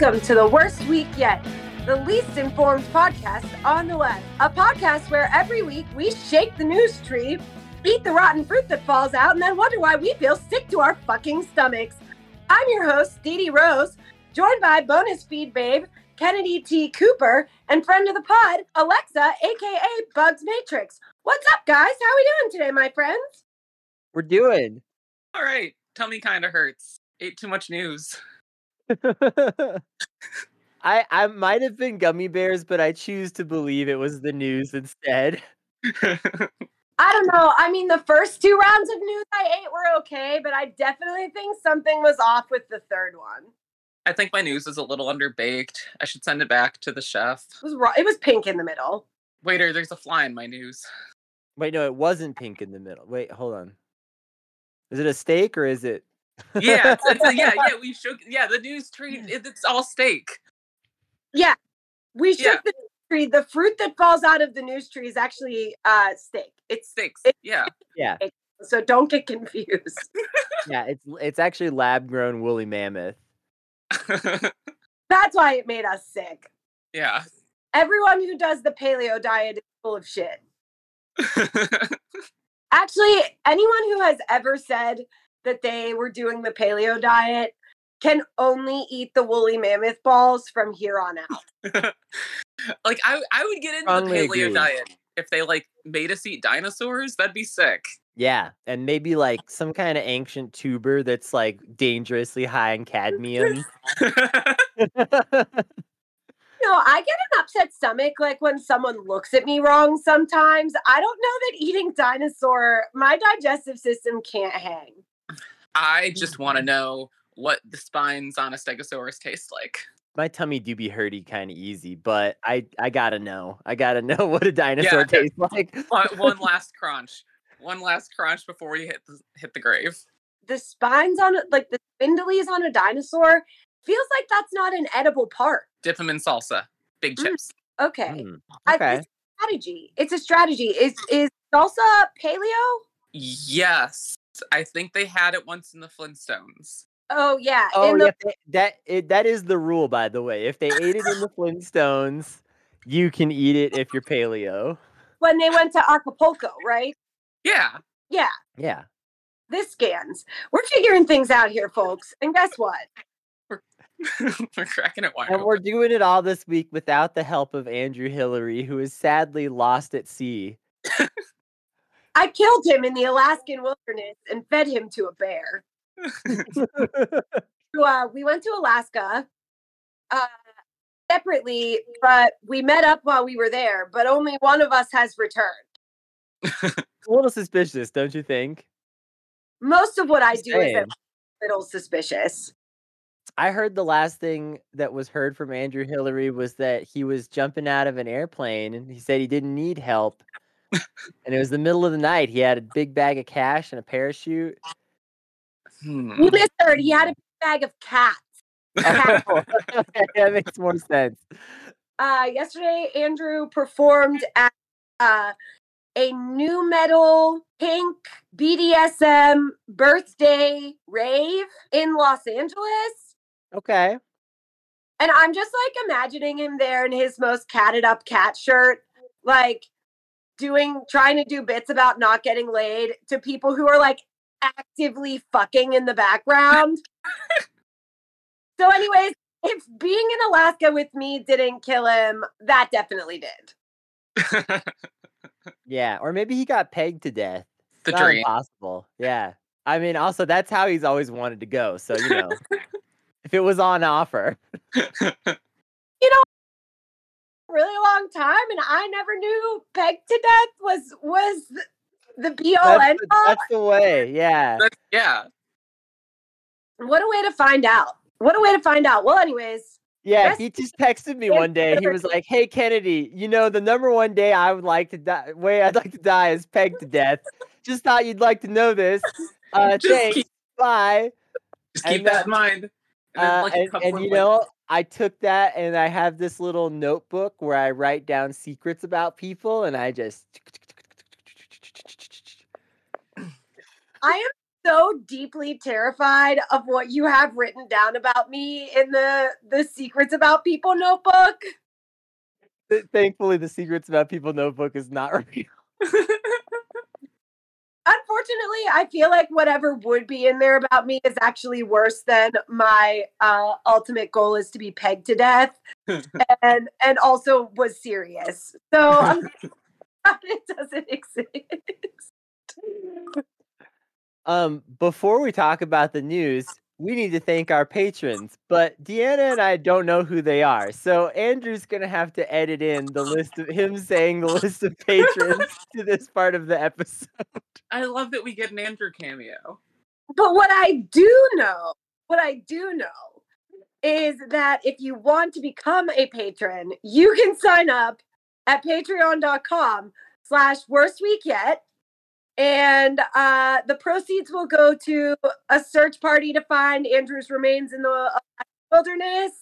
Welcome to the worst week yet, the least informed podcast on the web. A podcast where every week we shake the news tree, eat the rotten fruit that falls out, and then wonder why we feel sick to our fucking stomachs. I'm your host, Dee Dee Rose, joined by bonus feed babe, Kennedy T. Cooper, and friend of the pod, Alexa, aka Bugs Matrix. What's up, guys? How are we doing today, my friends? We're doing. All right. Tummy kind of hurts. Ate too much news. I might have been gummy bears, but I choose to believe it was the news instead. I don't know. I mean, the first two rounds of news I ate were okay, but I definitely think something was off with the third one. I think my news is a little underbaked. I should send it back to the chef. It was pink in the middle. Waiter, there's a fly in my news. Wait, no, it wasn't pink in the middle. Wait, hold on. Is it a steak or is it? Yeah, we shook. Yeah, the news tree. It's all steak. Yeah, we shook the news tree. The fruit that falls out of the news tree is actually steak. It's steaks. Yeah. So don't get confused. Yeah, it's actually lab grown woolly mammoth. That's why it made us sick. Yeah. Everyone who does the paleo diet is full of shit. Actually, anyone who has ever said that they were doing the paleo diet can only eat the woolly mammoth balls from here on out. Like, I would get into the paleo diet if they, like, made us eat dinosaurs. That'd be sick. Yeah, and maybe, like, some kind of ancient tuber that's, like, dangerously high in cadmium. No, I get an upset stomach, like, when someone looks at me wrong sometimes. I don't know that eating dinosaur, my digestive system can't hang. I just want to know what the spines on a stegosaurus taste like. My tummy do be hurty kind of easy, but I gotta know. I gotta know what a dinosaur tastes like. One last crunch. One last crunch before we hit the grave. The spines on, like, the spindlies on a dinosaur feels like that's not an edible part. Dip them in salsa. Big chips. Okay. Okay. It's a strategy. Is salsa paleo? Yes. I think they had it once in the Flintstones. Oh, yeah. That is the rule, by the way. If they ate it in the Flintstones, you can eat it if you're paleo. When they went to Acapulco, right? Yeah. Yeah. Yeah. This scans. We're figuring things out here, folks. And guess what? We're cracking it wide And open. we're doing it all this week without the help of Andrew Hillary, who is sadly lost at sea. I killed him in the Alaskan wilderness and fed him to a bear. We went to Alaska separately, but we met up while we were there, but only one of us has returned. A little suspicious, don't you think? Most of what I do is a little suspicious. I heard the last thing that was heard from Andrew Hillary was that he was jumping out of an airplane and he said he didn't need help. And it was the middle of the night. He had a big bag of cash and a parachute. You misheard. He had a bag of cats. That makes more sense. Yesterday, Andrew performed at a new metal pink BDSM birthday rave in Los Angeles. Okay. And I'm just like imagining him there in his most catted up cat shirt, like trying to do bits about not getting laid to people who are like actively fucking in the background. So anyways, if being in Alaska with me didn't kill him, that definitely did. Yeah, or maybe he got pegged to death. The Not dream. impossible. Yeah. I mean, also, that's how he's always wanted to go. So, you know, if it was on offer. Really long time, and I never knew pegged to death was the be-all end-all. That's the way, yeah. Yeah. What a way to find out. Well, anyways. Yeah, he just texted me one day. He was like, "Hey, Kennedy, you know, the number one way I'd like to die is pegged to death. Just thought you'd like to know this. Thanks. Bye." Just keep that in mind. And you know, I took that and I have this little notebook where I write down secrets about people, and I just. I am so deeply terrified of what you have written down about me in the Secrets About People notebook. Thankfully, the Secrets About People notebook is not real. Unfortunately, I feel like whatever would be in there about me is actually worse than my ultimate goal is to be pegged to death, and also was serious. So I'm glad it doesn't exist. Before we talk about the news, we need to thank our patrons, but Deanna and I don't know who they are. So Andrew's going to have to edit in the list of him saying the list of patrons to this part of the episode. I love that we get an Andrew cameo. But what I do know is that if you want to become a patron, you can sign up at patreon.com/worstweekyet. And the proceeds will go to a search party to find Andrew's remains in the wilderness,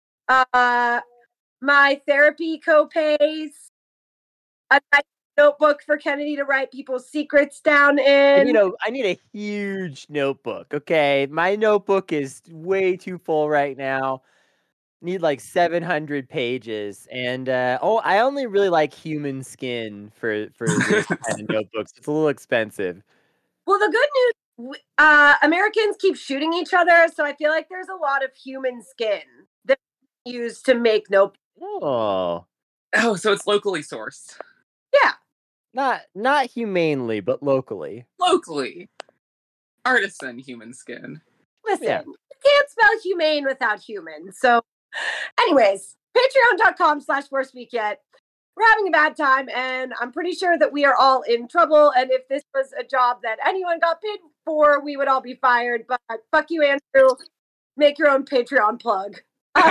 my therapy co-pays, a nice notebook for Kennedy to write people's secrets down in. I need a huge notebook, okay? My notebook is way too full right now. Need like 700 pages, and I only really like human skin for this kind of notebooks. It's a little expensive. Well, the good news, Americans keep shooting each other, so I feel like there's a lot of human skin that used to make notebooks. Oh, so it's locally sourced. Yeah, not humanely, but locally. Artisan human skin. Listen, you can't spell humane without human. So, anyways, patreon.com/worstweekyet. We're having a bad time, and I'm pretty sure that we are all in trouble. And if this was a job that anyone got paid for, we would all be fired. But fuck you, Andrew. Make your own Patreon plug.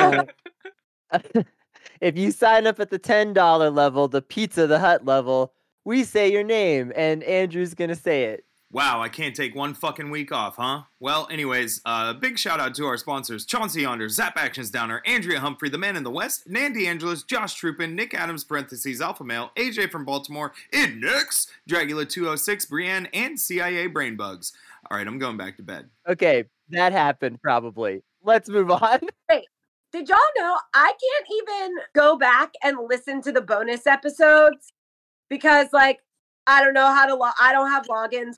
If you sign up at the $10 level, the Pizza the Hut level, we say your name, and Andrew's gonna say it. Wow, I can't take one fucking week off, huh? Well, anyways, big shout out to our sponsors, Chauncey Yonder, Zap Actions Downer, Andrea Humphrey, The Man in the West, Nandy Angelis, Josh Troopin, Nick Adams, Alpha Male, AJ from Baltimore, Idnix, Dragula206, Brienne, and CIA Brainbugs. Alright, I'm going back to bed. Okay, that happened probably. Let's move on. Wait, did y'all know I can't even go back and listen to the bonus episodes because, I don't know how to I don't have logins.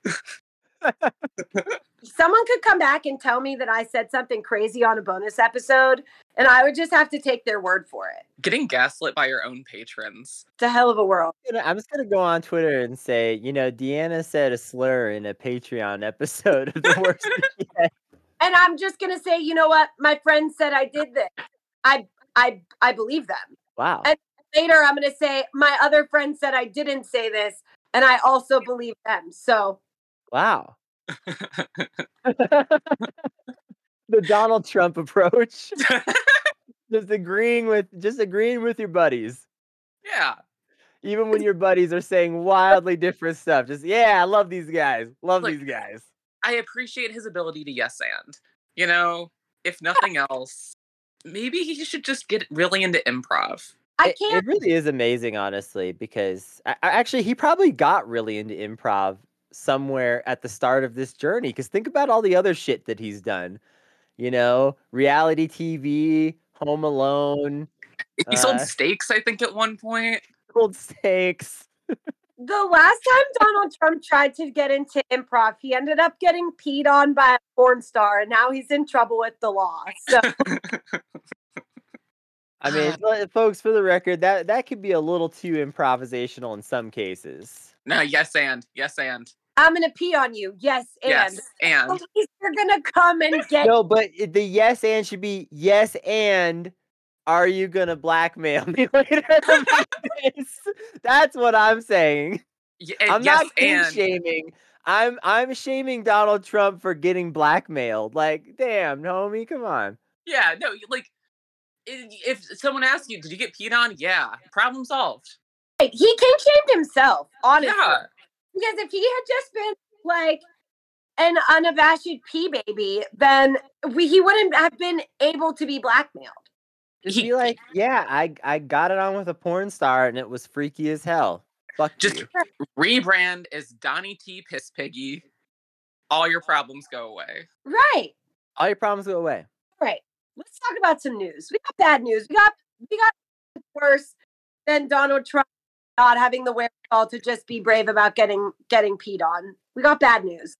Someone could come back and tell me that I said something crazy on a bonus episode, and I would just have to take their word for it. Getting gaslit by your own patrons. It's a hell of a world. I'm just going to go on Twitter and say, Deanna said a slur in a Patreon episode of The Worst Yet. And I'm just going to say, you know what? My friend said I did this. I believe them. Wow. And later I'm going to say, my other friend said I didn't say this, and I also believe them. So. Wow. The Donald Trump approach. just agreeing with your buddies. Yeah. Even when your buddies are saying wildly different stuff. Just, I love these guys. These guys. I appreciate his ability to yes and. If nothing else, maybe he should just get really into improv. It really is amazing, honestly, because actually he probably got really into improv somewhere at the start of this journey. Because think about all the other shit that he's done. Reality TV, Home Alone. He sold steaks, I think, at one point. Sold steaks. The last time Donald Trump tried to get into improv, he ended up getting peed on by a porn star, and now he's in trouble with the law. So. I mean, folks, for the record, that could be a little too improvisational in some cases. No, yes and. I'm gonna pee on you. Yes, and. Yes, and. Police are gonna come and get. No, but the yes and should be yes and. Are you gonna blackmail me later? That's what I'm saying. I'm not kink shaming. I'm shaming Donald Trump for getting blackmailed. Like, damn, homie, come on. Yeah, no, if someone asks you, did you get peed on? Yeah, problem solved. He kink shamed himself, honestly. Yeah. Because if he had just been an unabashed pee baby, then he wouldn't have been able to be blackmailed. Just be like, I got it on with a porn star and it was freaky as hell. Fuck just you. Rebrand as Donnie T. Piss Piggy. All your problems go away. Right. All your problems go away. Right. Let's talk about some news. We got bad news. We got worse than Donald Trump not having the wherewithal to just be brave about getting peed on. We got bad news.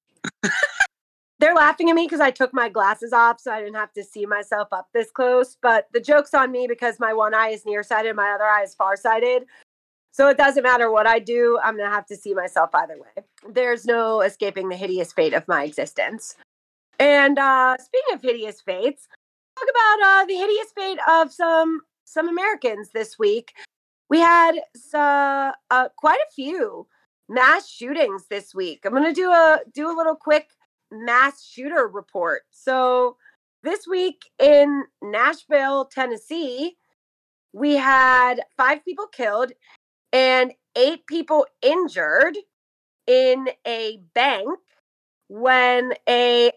They're laughing at me because I took my glasses off so I didn't have to see myself up this close. But the joke's on me because my one eye is nearsighted, my other eye is farsighted. So it doesn't matter what I do, I'm going to have to see myself either way. There's no escaping the hideous fate of my existence. And speaking of hideous fates, talk about the hideous fate of some Americans this week. We had quite a few mass shootings this week. I'm going to do a little quick mass shooter report. So this week in Nashville, Tennessee, we had 5 people killed and 8 people injured in a bank when a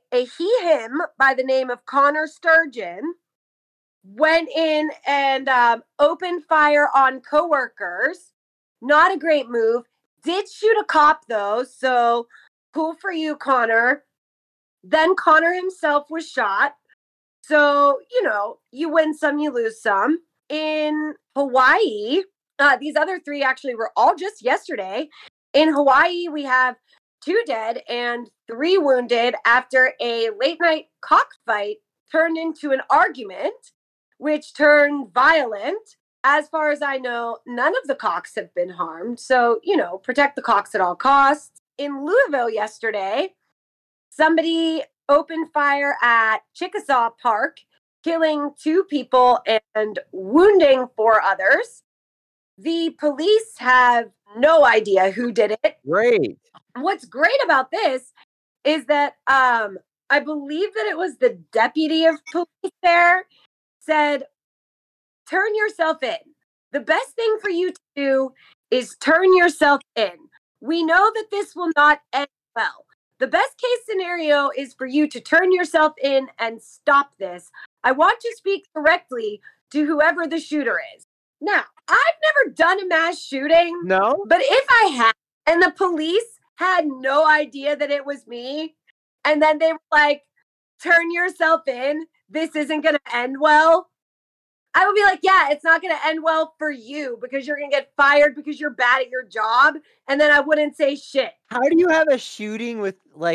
him by the name of Connor Sturgeon went in and opened fire on coworkers. Not a great move. Did shoot a cop though, so cool for you, Connor. Then Connor himself was shot. So, you win some, you lose some. In Hawaii, these other 3 actually were all just yesterday. In Hawaii, we have 2 dead and 3 wounded after a late night cockfight turned into an argument, which turned violent. As far as I know, none of the cocks have been harmed. So, protect the cocks at all costs. In Louisville yesterday, somebody opened fire at Chickasaw Park, killing 2 people and wounding 4 others. The police have no idea who did it. Great. What's great about this is that I believe that it was the deputy of police there said, turn yourself in. The best thing for you to do is turn yourself in. We know that this will not end well. The best case scenario is for you to turn yourself in and stop this. I want to speak directly to whoever the shooter is. Now, I've never done a mass shooting. No? But if I had, and the police had no idea that it was me, and then they were like, turn yourself in, this isn't going to end well, I would be like, yeah, it's not going to end well for you because you're going to get fired because you're bad at your job. And then I wouldn't say shit. How do you have a shooting with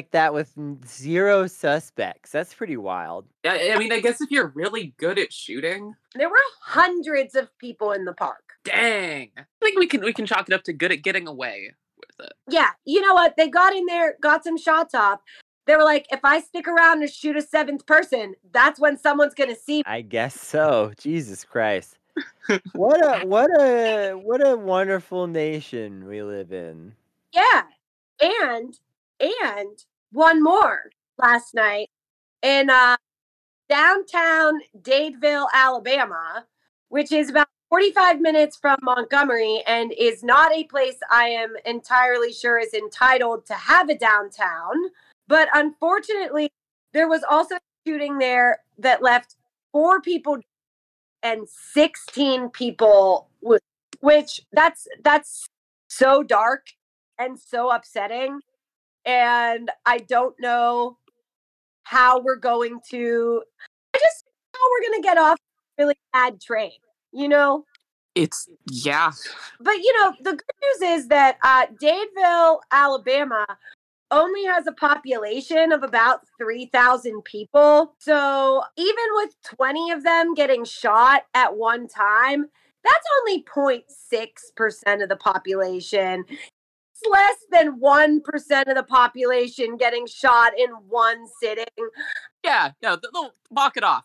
0 suspects? That's pretty wild. I mean, I guess if you're really good at shooting. There were hundreds of people in the park. Dang. I think we can chalk it up to good at getting away with it. Yeah, you know what? They got in there, got some shots off. They were like, if I stick around to shoot a 7th person, that's when someone's going to see me. I guess so. Jesus Christ. What a wonderful nation we live in. Yeah. And one more last night in downtown Dadeville, Alabama, which is about 45 minutes from Montgomery and is not a place I am entirely sure is entitled to have a downtown. But unfortunately, there was also a shooting there that left 4 people and 16 people, which that's so dark and so upsetting. And I don't know how we're going to get off a really bad train, It's, yeah. But, the good news is that Dadeville, Alabama, only has a population of about 3,000 people. So even with 20 of them getting shot at one time, that's only 0.6% of the population. It's less than 1% of the population getting shot in one sitting. Yeah, no, walk it off.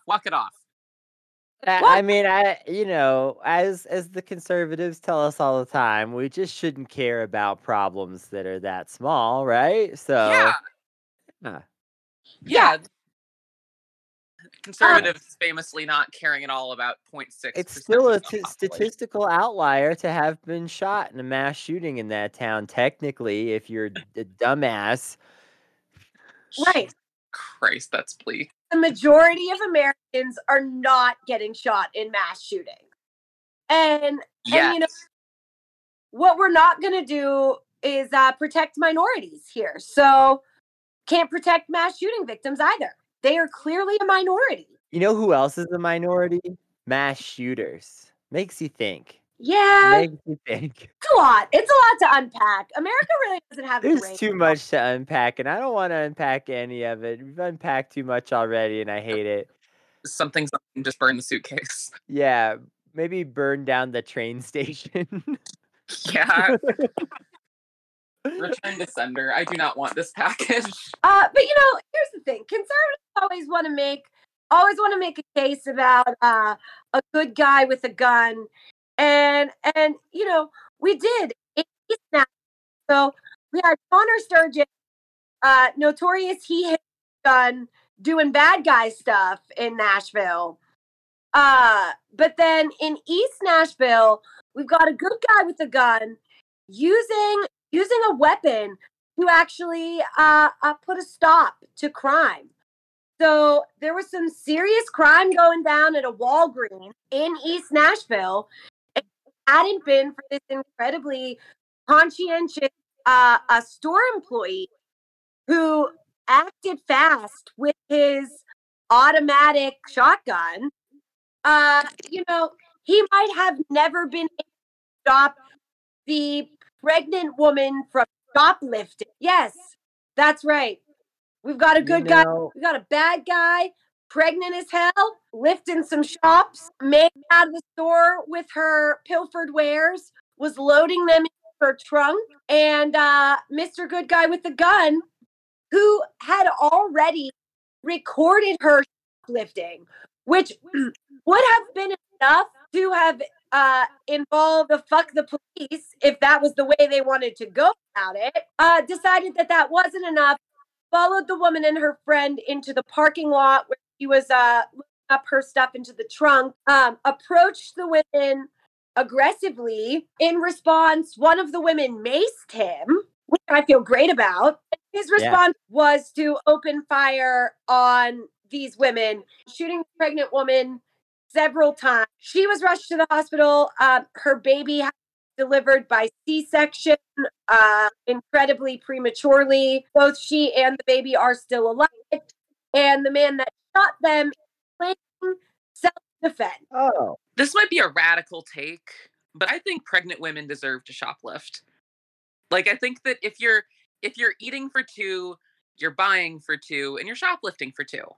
I mean, as the conservatives tell us all the time, we just shouldn't care about problems that are that small, right? So, yeah. Conservatives famously not caring at all about 0.6%. It's still a statistical outlier to have been shot in a mass shooting in that town. Technically, if you're a dumbass, Right. Christ, that's bleak. The majority of Americans are not getting shot in mass shootings. And what we're not going to do is protect minorities here. So can't protect mass shooting victims either. They are clearly a minority. You know who else is a minority? Mass shooters. Makes you think. Yeah, Makes you think. it's a lot. It's a lot to unpack. America really doesn't have the There's brain. too much to unpack, and I don't want to unpack any of it. We've unpacked too much already, and I hate it. Something, just burn the suitcase. Yeah, maybe burn down the train station. Yeah. Return to sender. I do not want this package. But here's the thing: conservatives always want to make a case about a good guy with a gun, and we did. So we had Connor Sturgis, notorious he hit gun doing bad guy stuff in Nashville. But then in East Nashville, we've got a good guy with a gun using a weapon to actually put a stop to crime. So there was some serious crime going down at a Walgreens in East Nashville. If it hadn't been for this incredibly conscientious store employee who acted fast with his automatic shotgun, he might have never been able to stop the pregnant woman from shoplifting. Yes, that's right. We've got a good guy. We got a bad guy, pregnant as hell, lifting some shops, made out of the store with her pilfered wares, was loading them in her trunk, and Mr. Good Guy with the gun, who had already recorded her shoplifting, which would have been enough to have involved the fuck the police if that was the way they wanted to go about it. Decided that wasn't enough, followed the woman and her friend into the parking lot where he was looking up her stuff into the trunk, approached the women aggressively. In response, one of the women maced him, which I feel great about. His response was to open fire on these women, shooting the pregnant woman several times. She was rushed to the hospital. Her baby had delivered by C-section, incredibly prematurely. Both she and the baby are still alive. And the man that shot them is claiming self-defense. Oh. This might be a radical take, but I think pregnant women deserve to shoplift. Like, I think that if you're eating for two, you're buying for two, and you're shoplifting for two.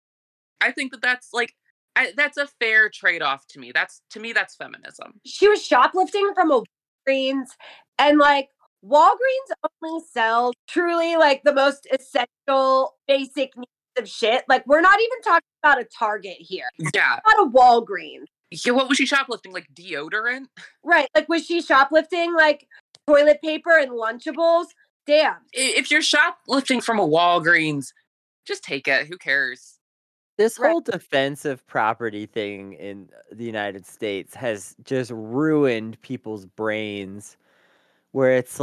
I think that's that's a fair trade-off to me. That's feminism. She was shoplifting from a Walgreens, and Walgreens only sells truly the most essential basic needs of shit. We're not even talking about a Target here. Yeah. Not a Walgreens. Yeah, what was she shoplifting? Deodorant? Right. Was she shoplifting toilet paper and Lunchables? Damn. If you're shoplifting from a Walgreens, just take it. Who cares? This whole defensive property thing in the United States has just ruined people's brains, where it's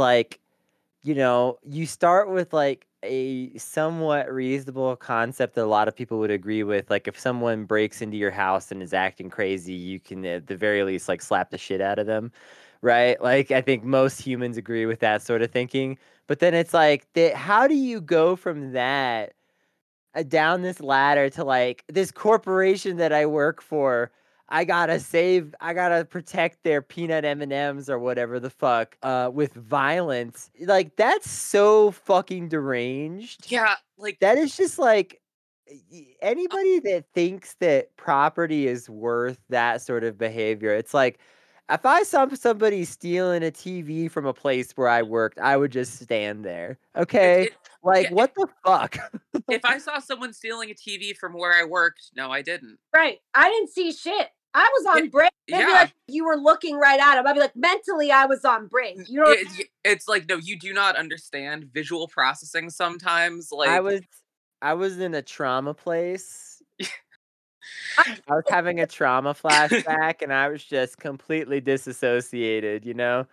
you start with a somewhat reasonable concept that a lot of people would agree with. If someone breaks into your house and is acting crazy, you can at the very least slap the shit out of them, right? I think most humans agree with that sort of thinking. But then it's how do you go from that down this ladder to this corporation that I work for? I gotta protect their peanut M&Ms or whatever the fuck with violence. That's so fucking deranged. Yeah, that is just anybody that thinks that property is worth that sort of behavior. It's if I saw somebody stealing a TV from a place where I worked, I would just stand there. Okay? What the fuck? If I saw someone stealing a TV from where I worked, no, I didn't. Right. I didn't see shit. I was on break. They'd be you were looking right at him. I'd be mentally, I was on break. It's no, you do not understand visual processing sometimes. I was in a trauma place. I was having a trauma flashback, and I was just completely disassociated, Yeah,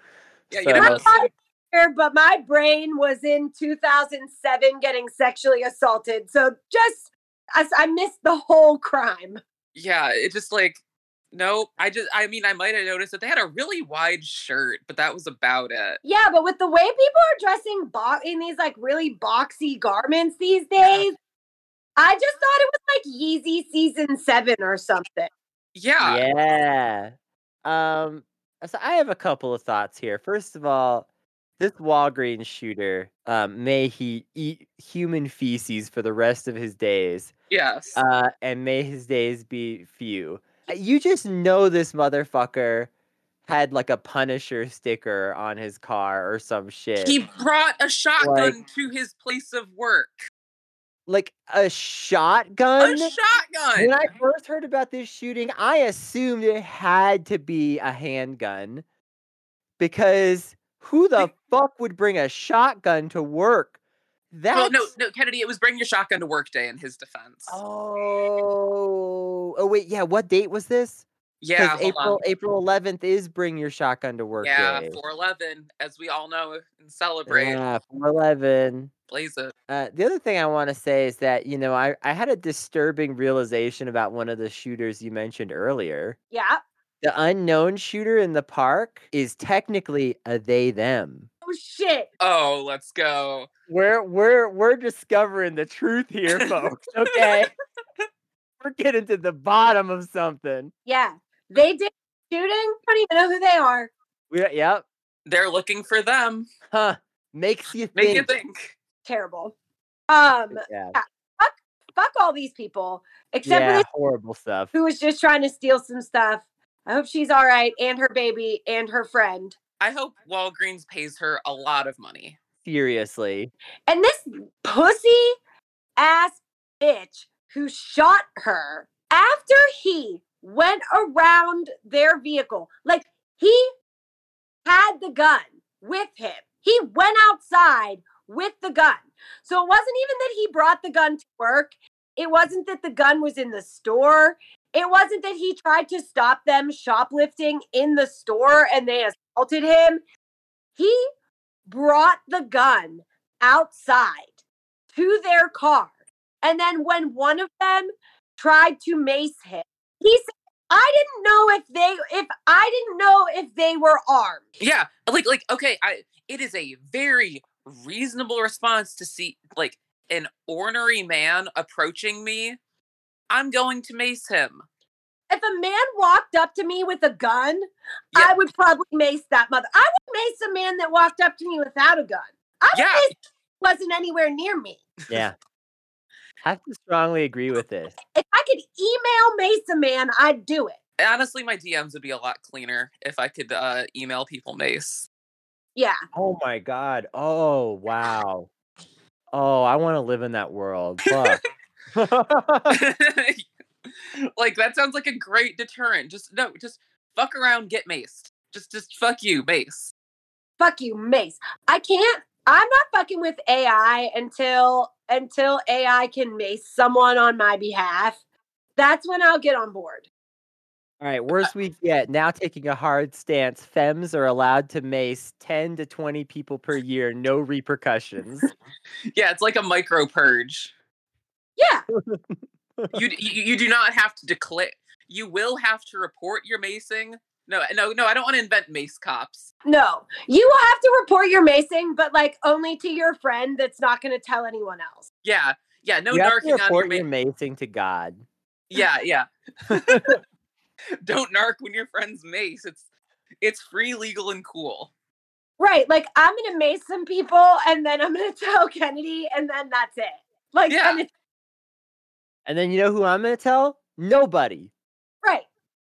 but my brain was in 2007 getting sexually assaulted. So I missed the whole crime. Yeah, it just Nope. I might have noticed that they had a really wide shirt, but that was about it. Yeah, but with the way people are dressing in these like really boxy garments these days, I just thought it was like Yeezy season 7 or something. Yeah. Yeah. So I have a couple of thoughts here. First of all, this Walgreens shooter, may he eat human feces for the rest of his days. Yes. And may his days be few. You just know this motherfucker had like a Punisher sticker on his car or some shit. He brought a shotgun to his place of work. Like a shotgun? A shotgun! When I first heard about this shooting, I assumed it had to be a handgun. Because who the fuck would bring a shotgun to work? Well, no, Kennedy, it was bring your shotgun to work day in his defense. Oh, wait, yeah, what date was this? Yeah, April 11th is bring your shotgun to work day. Yeah, 4/11, as we all know and celebrate. Yeah, 4/11. Blaze it. The other thing I want to say is that, I had a disturbing realization about one of the shooters you mentioned earlier. Yeah. The unknown shooter in the park is technically a they/them. Oh shit. Oh, let's go. We're discovering the truth here, folks. Okay. We're getting to the bottom of something. Yeah. They did shooting. Don't even know who they are. Yep. They're looking for them. Huh. Makes you Make think. you think. Terrible. Yeah. Fuck all these people. Except for this horrible stuff. who was just trying to steal some stuff. I hope she's all right, and her baby, and her friend. I hope Walgreens pays her a lot of money. Seriously. And this pussy ass bitch who shot her after he went around their vehicle, like he had the gun with him. He went outside with the gun. So it wasn't even that he brought the gun to work. It wasn't that the gun was in the store. It wasn't that he tried to stop them shoplifting in the store and they assaulted him. He brought the gun outside to their car. And then when one of them tried to mace him, he said, I didn't know if they were armed. Yeah, like okay, it is a very reasonable response to see like an ornery man approaching me. I'm going to mace him. If a man walked up to me with a gun, I would probably mace that mother. I would mace a man that walked up to me without a gun. I would mace wasn't anywhere near me. Yeah. I have to strongly agree with this. If I could email mace a man, I'd do it. Honestly, my DMs would be a lot cleaner if I could email people mace. Yeah. Oh my God. Oh, wow. Oh, I want to live in that world. Fuck. Like, that sounds like a great deterrent. Just fuck around, get maced. Just fuck you, mace. Fuck you, mace. I'm not fucking with AI until AI can mace someone on my behalf. That's when I'll get on board. All right, worst week yet. Now taking a hard stance. Femmes are allowed to mace 10 to 20 people per year, no repercussions. Yeah, it's like a micro purge. Yeah. You do not have to declare. You will have to report your macing. No, I don't want to invent mace cops. No, you will have to report your macing, but like only to your friend that's not going to tell anyone else. Yeah, no you narking have to report on your macing to God. Yeah. Don't narc when your friend's mace. It's free, legal, and cool. Right, like I'm going to mace some people, and then I'm going to tell Kennedy, and then that's it. Like, yeah. And then you know who I'm going to tell? Nobody. Right.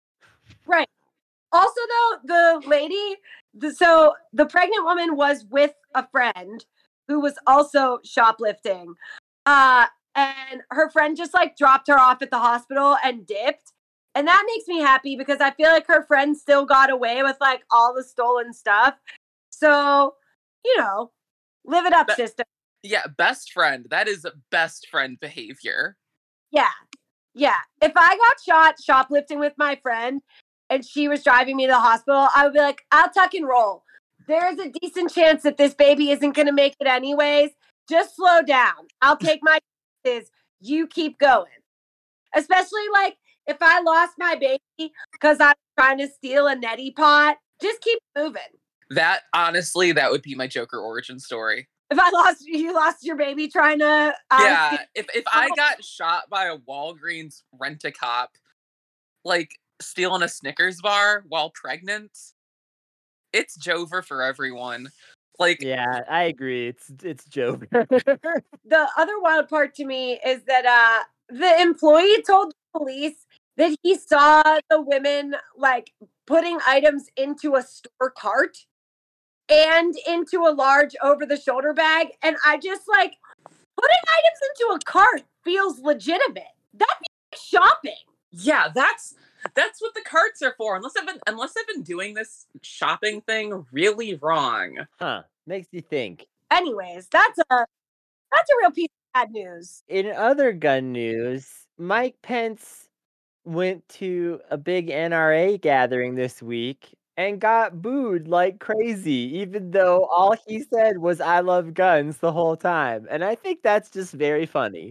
Also, though, the pregnant woman was with a friend who was also shoplifting. And her friend just like dropped her off at the hospital and dipped. And that makes me happy because I feel like her friend still got away with like all the stolen stuff. So, live it up, sister. Yeah, best friend. That is best friend behavior. Yeah. If I got shot shoplifting with my friend and she was driving me to the hospital, I would be like, I'll tuck and roll. There's a decent chance that this baby isn't going to make it anyways. Just slow down. I'll take my chances. You keep going. Especially like if I lost my baby because I'm trying to steal a neti pot, just keep moving. That honestly, that would be my Joker origin story. If you lost your baby trying to yeah, if I got shot by a Walgreens rent-a-cop, like stealing a Snickers bar while pregnant, it's Jover for everyone. Like, yeah, I agree. It's Jover. The other wild part to me is that the employee told the police that he saw the women like putting items into a store cart and into a large over-the-shoulder bag, and I just like putting items into a cart feels legitimate. That'd be shopping. Yeah, that's what the carts are for. Unless I've been doing this shopping thing really wrong. Huh? Makes you think. Anyways, that's a real piece of bad news. In other gun news, Mike Pence went to a big NRA gathering this week and got booed like crazy, even though all he said was "I love guns" the whole time. And I think that's just very funny.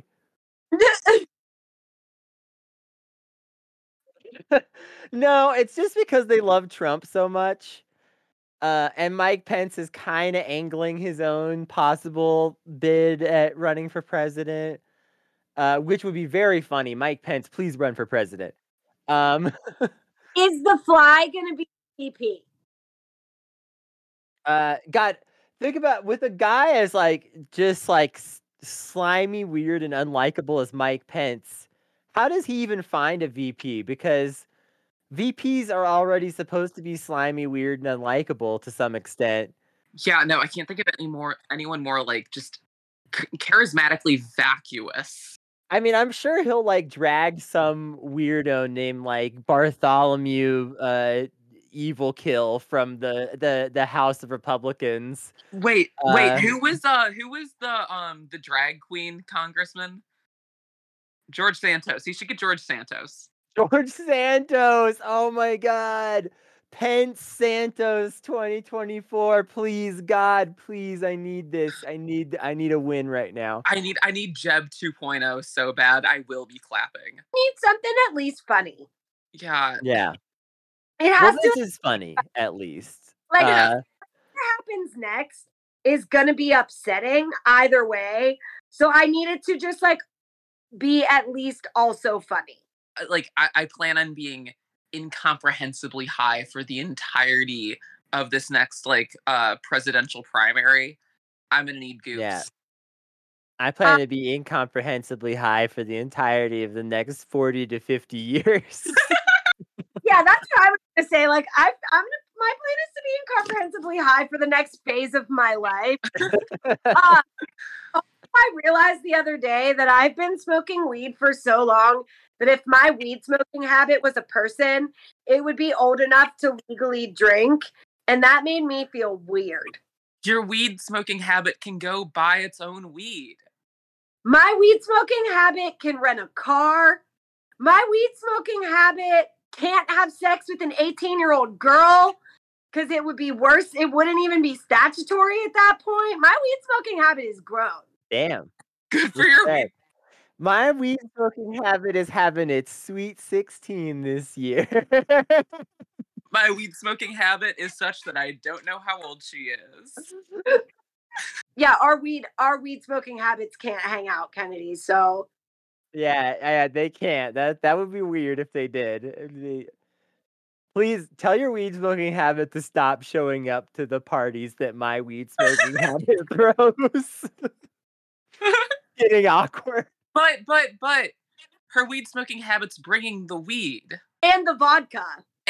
No, it's just because they love Trump so much. And Mike Pence is kind of angling his own possible bid at running for president, which would be very funny. Mike Pence, please run for president. Is the fly going to be VP? God, think about with a guy as just slimy, weird, and unlikable as Mike Pence. How does he even find a VP? Because VPs are already supposed to be slimy, weird, and unlikable to some extent. Yeah, no, I can't think of anyone more like just charismatically vacuous. I mean, I'm sure he'll drag some weirdo named Bartholomew Evil Kill from the House of Republicans. Wait, who was the drag queen congressman? George Santos. He should get George Santos. George Santos. Oh my God. Pence Santos 2024. Please, God, please. I need this. I need a win right now. I need Jeb 2.0 so bad. I will be clapping. Need something at least funny. Yeah. Yeah. It has this is funny, at least. Like, what happens next is gonna be upsetting either way. So I needed to just be at least also funny. I plan on being incomprehensibly high for the entirety of this next presidential primary. I'm gonna need goofs. Yeah. I plan to be incomprehensibly high for the entirety of the next 40 to 50 years. Yeah, that's what I was gonna say. My plan is to be incomprehensibly high for the next phase of my life. I realized the other day that I've been smoking weed for so long that if my weed smoking habit was a person, it would be old enough to legally drink, and that made me feel weird. Your weed smoking habit can go buy its own weed. My weed smoking habit can rent a car. My weed smoking habit can't have sex with an 18-year-old girl because it would be worse. It wouldn't even be statutory at that point. My weed smoking habit is grown. Damn. Good for your weed. My weed smoking habit is having its sweet 16 this year. My weed smoking habit is such that I don't know how old she is. Yeah, our weed smoking habits can't hang out, Kennedy. So yeah, they can't. That would be weird if they did. Please tell your weed smoking habit to stop showing up to the parties that my weed smoking habit throws. Getting awkward. But her weed smoking habit's bringing the weed and the vodka.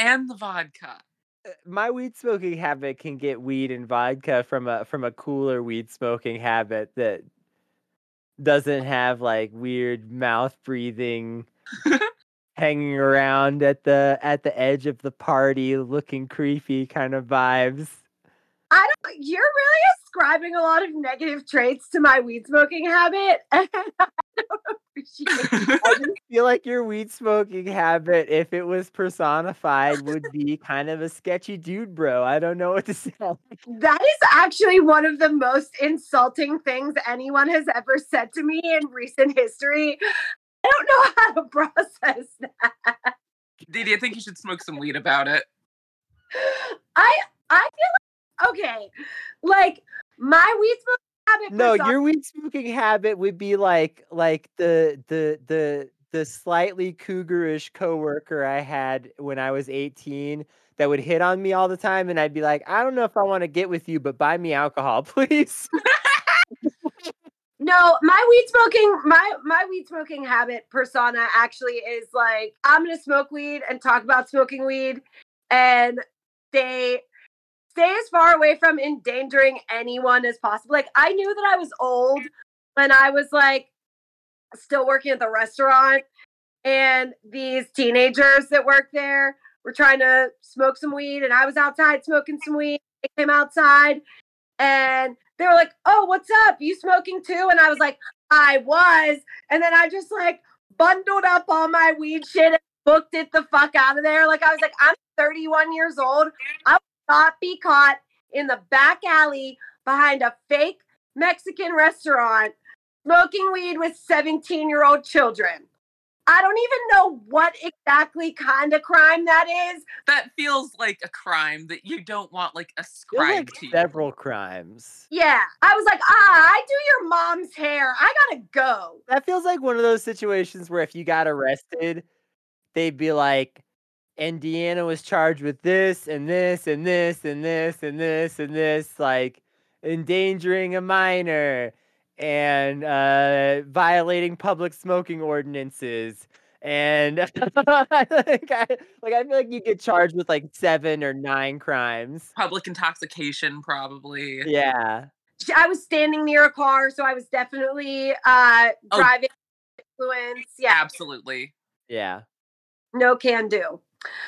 My weed smoking habit can get weed and vodka from a cooler weed smoking habit that doesn't have weird mouth breathing hanging around at the edge of the party looking creepy kind of vibes. You're really ascribing a lot of negative traits to my weed smoking habit. I don't appreciate it. I just feel like your weed smoking habit, if it was personified, would be kind of a sketchy dude, bro. I don't know what to say. That is actually one of the most insulting things anyone has ever said to me in recent history. don't know how to process that. Didi, I think you should smoke some weed about it. I feel like, okay, like my weed smoking habit. No, persona- your weed smoking habit would be like the slightly cougarish coworker I had when I was 18 that would hit on me all the time, and I'd be like, I don't know if I want to get with you, but buy me alcohol, please. No, my weed smoking habit persona actually is like, I'm gonna smoke weed and talk about smoking weed and stay as far away from endangering anyone as possible. Like, I knew that I was old when I was like still working at the restaurant, and these teenagers that work there were trying to smoke some weed, and I was outside smoking some weed. They came outside and they were like, "Oh, what's up? You smoking too?" And I was like, "I was." And then I just like bundled up all my weed shit and booked it the fuck out of there. Like, I was like, I'm 31 years old. I will not be caught in the back alley behind a fake Mexican restaurant smoking weed with 17-year-old children. I don't even know what exactly kind of crime that is. That feels like a crime that you don't want like Feels ascribed like to you. several crimes. Yeah. I was like, I do your mom's hair. I gotta go. That feels like one of those situations where if you got arrested, they'd be like, and Deanna was charged with this and this and this and this and this and this, like endangering a minor and violating public smoking ordinances. And I feel like you get charged with like 7 or 9 crimes. Public intoxication, probably. Yeah. I was standing near a car, so I was definitely driving influence. Yeah, Absolutely. Yeah. no can do.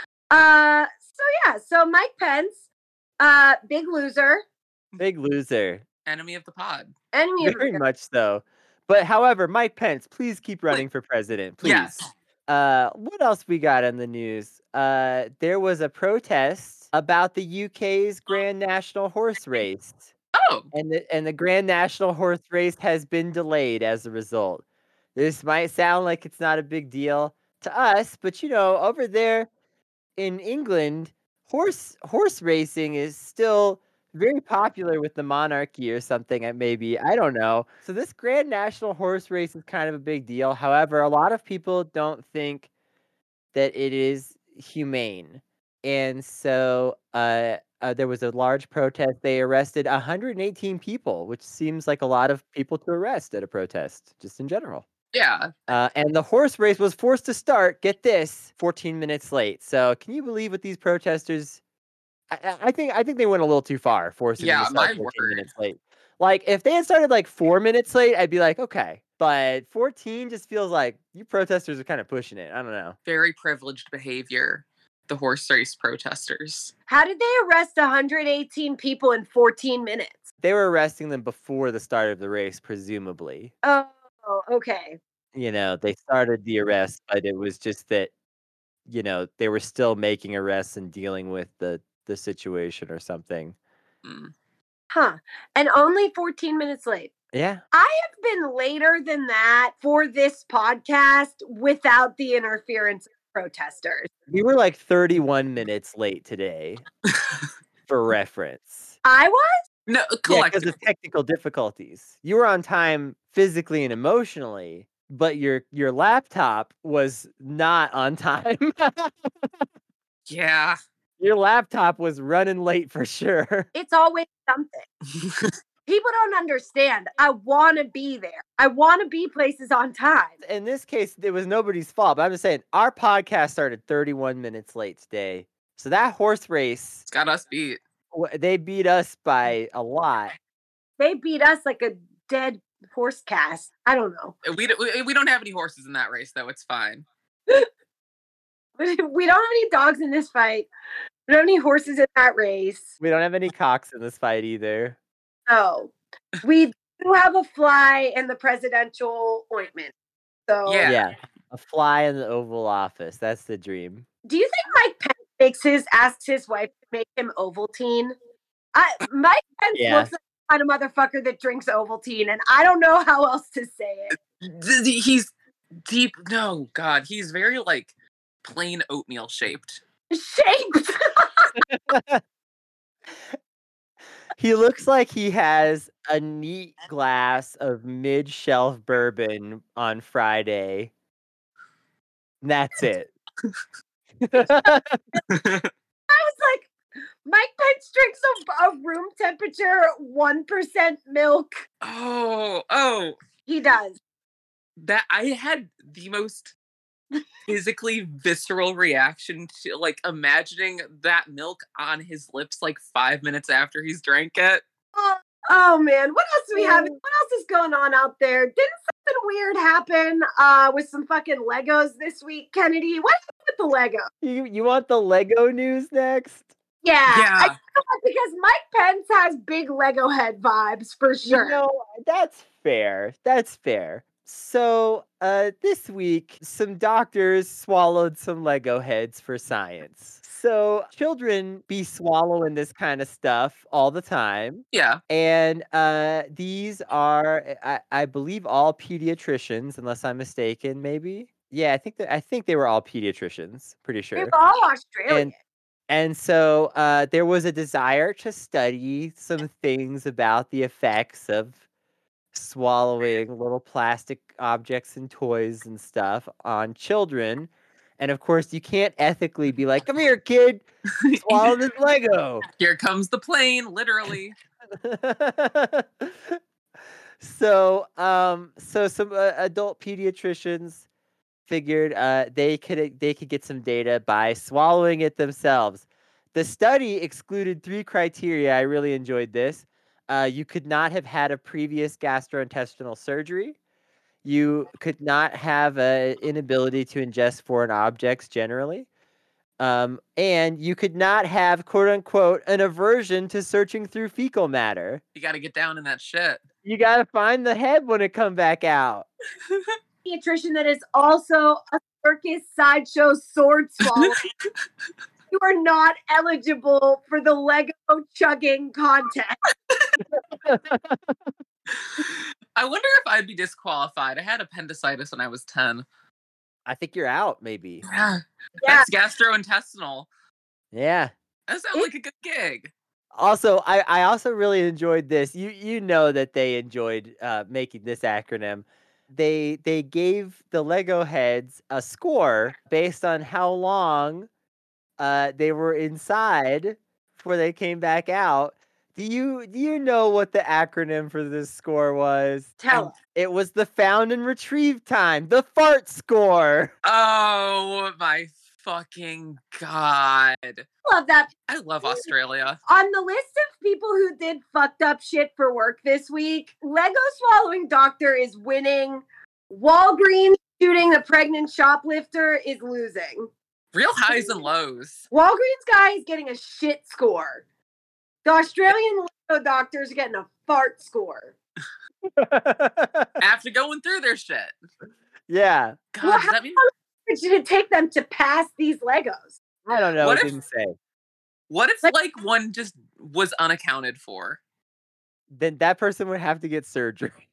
So Mike Pence, big loser, Big loser. Enemy of the pod. enemy of Very much so. But however, Mike Pence, please keep running for president. Please. Yes. What else we got in the news? There was a protest about the UK's Grand National Horse Race. Oh, And the Grand National Horse Race has been delayed as a result. This might sound like it's not a big deal to us, but over there in England, horse racing is still very popular with the monarchy or something. Maybe, I don't know. So this Grand National Horse Race is kind of a big deal. However, a lot of people don't think that it is humane, and so there was a large protest. They arrested 118 people, which seems like a lot of people to arrest at a protest, just in general. yeah. And the horse race was forced to start, get this, 14 minutes late. So can you believe what these protesters? I think they went a little too far, forcing them Yeah, to start my 14 word. minutes late. Like, if they had started like 4 minutes late, I'd be like, okay. But 14 just feels like you protesters are kind of pushing it. I don't know. Very privileged behavior. The horse race protesters. How did they arrest 118 people in 14 minutes? They were arresting them before the start of the race, presumably. Oh, okay. They started the arrest, but it was just that, they were still making arrests and dealing with the situation or something. Mm. Huh. And only 14 minutes late. Yeah. I have been later than that for this podcast without the interference of protesters. We were like 31 minutes late today, for reference. I was? No, Yeah, because collective. of technical difficulties. You were on time physically and emotionally, but your laptop was not on time. Yeah. Your laptop was running late for sure. It's always something. People don't understand. I want to be there. I want to be places on time. In this case, it was nobody's fault. But I'm just saying, our podcast started 31 minutes late today. So that horse race, It's got us beat. they beat us by a lot. They beat us like a dead horse cast. I don't know. We don't have any horses in that race, though. It's fine. We don't have any dogs in this fight. We don't have any horses in that race. We don't have any cocks in this fight either. No. We do have a fly in the presidential ointment. So Yeah. Yeah. A fly in the Oval Office. That's the dream. do you think Mike Pence asks his wife to make him Ovaltine? Mike Pence Yeah. looks like the kind of motherfucker that drinks Ovaltine, and I don't know how else to say it. He's Deep. No, God, he's very like plain oatmeal shaped. Shaped. He looks like he has a neat glass of mid-shelf bourbon on Friday. And that's it. I was like, Mike Pence drinks a room temperature 1% milk. Oh, He does. that I had the most physically visceral reaction to like imagining that milk on his lips like 5 minutes after he's drank it. Oh man, what else do we have? What else is going on out there? Didn't something weird happen with some fucking Legos this week, Kennedy? What happened with the Lego? You want the Lego news next? Yeah. Because Mike Pence has big Lego head vibes for sure. You know, that's fair. That's fair. So, this week, some doctors swallowed some Lego heads for science. So, children be swallowing this kind of stuff all the time. Yeah. And these are, I believe, all pediatricians, unless I'm mistaken, maybe. Yeah, I think they were all pediatricians, pretty sure. They were all Australian. And so there was a desire to study some things about the effects of swallowing little plastic objects and toys and stuff on children. And of course, you can't ethically be like, come here, kid, swallow this Lego. Here comes the plane, literally. So some adult pediatricians figured they could get some data by swallowing it themselves. The study excluded 3 criteria. I really enjoyed this. You could not have had a previous gastrointestinal surgery. You could not have an inability to ingest foreign objects generally. And you could not have, quote unquote, an aversion to searching through fecal matter. You got to get down in that shit. You got to find the head when it come back out. Pediatrician that is also a circus sideshow sword swallower. You are not eligible for the Lego chugging contest. I wonder if I'd be disqualified. I had appendicitis when I was 10. I think you're out, maybe. Yeah. Yeah. That's gastrointestinal. Yeah. That sounds like a good gig. Also, I also really enjoyed this. You know that they enjoyed making this acronym. They gave the Lego heads a score based on how long they were inside before they came back out. Do you know what the acronym for this score was? Tell us. It was the found and retrieve time, the fart score. Oh my fucking God. Love that. I love Australia. On the list of people who did fucked up shit for work this week, Lego swallowing doctor is winning. Walgreens shooting the pregnant shoplifter is losing. Real highs and lows. Walgreens guy is getting a shit score. The Australian Lego doctors are getting a fart score. After going through their shit. Yeah. God, Well, does that mean... Did it take them to pass these Legos? I don't know. What It if- didn't say. What if like one just was unaccounted for? Then that person would have to get surgery.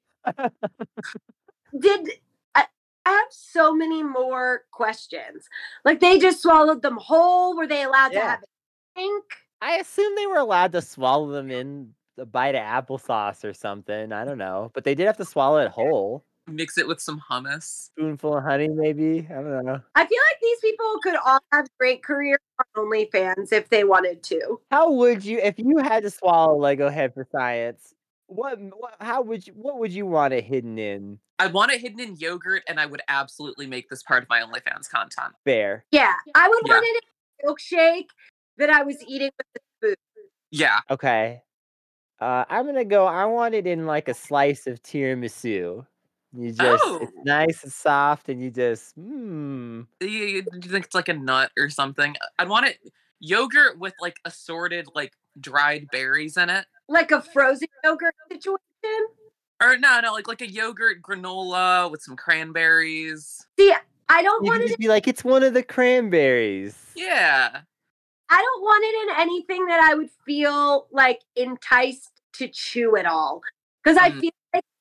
I have so many more questions. Like they just swallowed them whole. Were they allowed to Yeah. have a drink? I assume they were allowed to swallow them in a bite of applesauce or something. I don't know. But they did have to swallow it whole. Mix it with some hummus. Spoonful of honey, maybe. I don't know. I feel like these people could all have great careers on OnlyFans if they wanted to. How would you, if you had to swallow a Lego head for science, what would you want it hidden in? I want it hidden in yogurt, and I would absolutely make this part of my OnlyFans content. Fair. Yeah, I would Yeah. want it in a milkshake that I was eating with the spoon. Yeah. Okay. I'm gonna go. I want it in like a slice of tiramisu. You just, it's Oh. nice and soft, and you just, Do you think it's like a nut or something? I'd want it yogurt with like assorted like dried berries in it. Like a frozen yogurt situation. Or no, like a yogurt granola with some cranberries. See, I don't You want can it. just be like, it's one of the cranberries. Yeah. I don't want it in anything that I would feel like enticed to chew at all. Because I feel like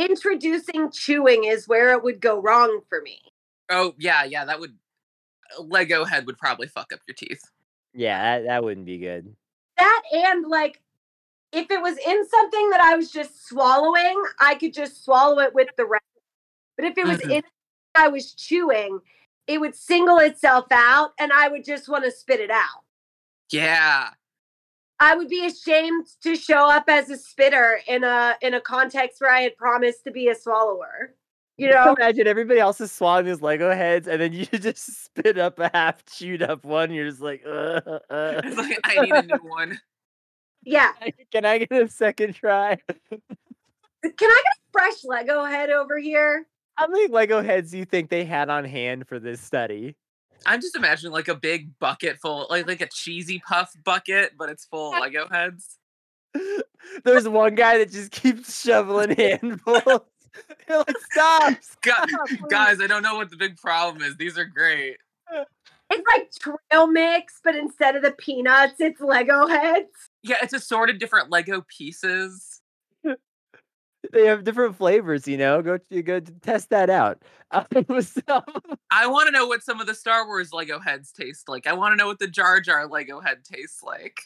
introducing chewing is where it would go wrong for me. Oh, yeah, that would... Lego head would probably fuck up your teeth. Yeah, that wouldn't be good. That and, like, if it was in something that I was just swallowing, I could just swallow it with the rest. But if it was in I was chewing, it would single itself out, and I would just want to spit it out. Yeah. I would be ashamed to show up as a spitter in a context where I had promised to be a swallower. You know, imagine everybody else is swallowing these Lego heads, and then you just spit up a half chewed up one. You're just like, It's like, I need a new one. Yeah. Can I get a second try? Can I get a fresh Lego head over here? How many Lego heads do you think they had on hand for this study? I'm just imagining like a big bucket full, like a cheesy puff bucket, but it's full of Lego heads. There's one guy that just keeps shoveling handfuls. You're like, stop! Guys, I don't know what the big problem is. These are great. It's like trail mix, but instead of the peanuts, it's Lego heads. Yeah, it's assorted different Lego pieces. They have different flavors, you know. Go test that out. I want to know what some of the Star Wars Lego heads taste like. I want to know what the Jar Jar Lego head tastes like.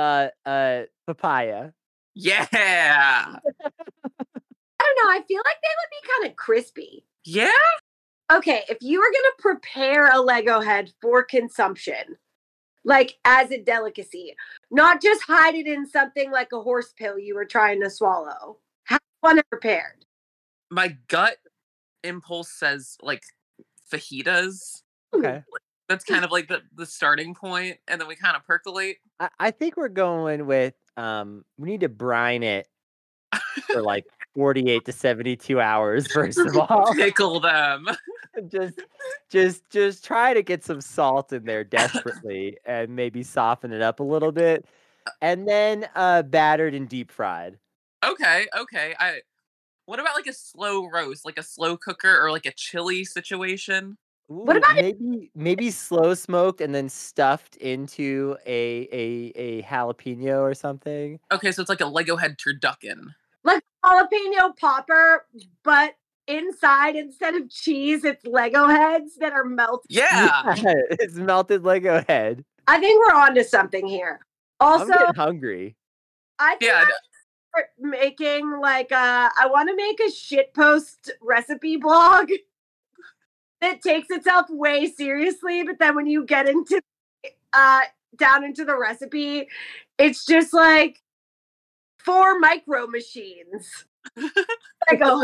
Papaya. Yeah. I don't know. I feel like they would be kind of crispy. Yeah. Okay, if you were going to prepare a Lego head for consumption, like as a delicacy, not just hide it in something like a horse pill you were trying to swallow. Have one prepared. My gut impulse says like fajitas. Okay. That's kind of like the starting point, and then we kind of percolate. I think we're going with we need to brine it for like 48 to 72 hours first of all. Pickle them. just try to get some salt in there desperately and maybe soften it up a little bit, and then battered and deep fried. Okay. What about like a slow roast, like a slow cooker or like a chili situation? Ooh, What about maybe slow smoked and then stuffed into a jalapeno or something? Okay, so it's like a Lego head turducken. like jalapeno popper, but inside, instead of cheese, it's Lego heads that are melted. Yeah. It's melted Lego head. I think we're onto something here. I'm Also, getting hungry. I think Yeah. making like I want to make a shitpost recipe blog that takes itself way seriously, but then when you get into down into the recipe, it's just like 4 micro machines. Lego.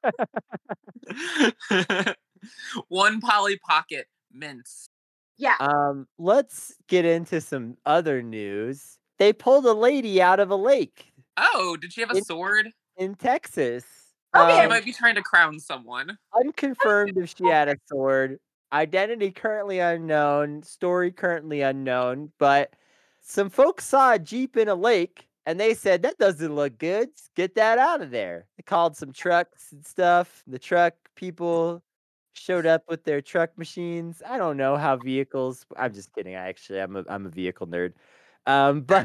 1 Polly Pocket mince. Yeah. Let's get into some other news. They pulled a lady out of a lake Oh, did she have a sword? in Texas. Okay. She might be trying to crown someone. Unconfirmed if she had a sword. Identity currently unknown. Story currently unknown. But some folks saw a Jeep in a lake and they said, that doesn't look good. Let's get that out of there. They called some trucks and stuff. The truck people showed up with their truck machines. I don't know how vehicles. I'm just kidding. I'm a vehicle nerd. But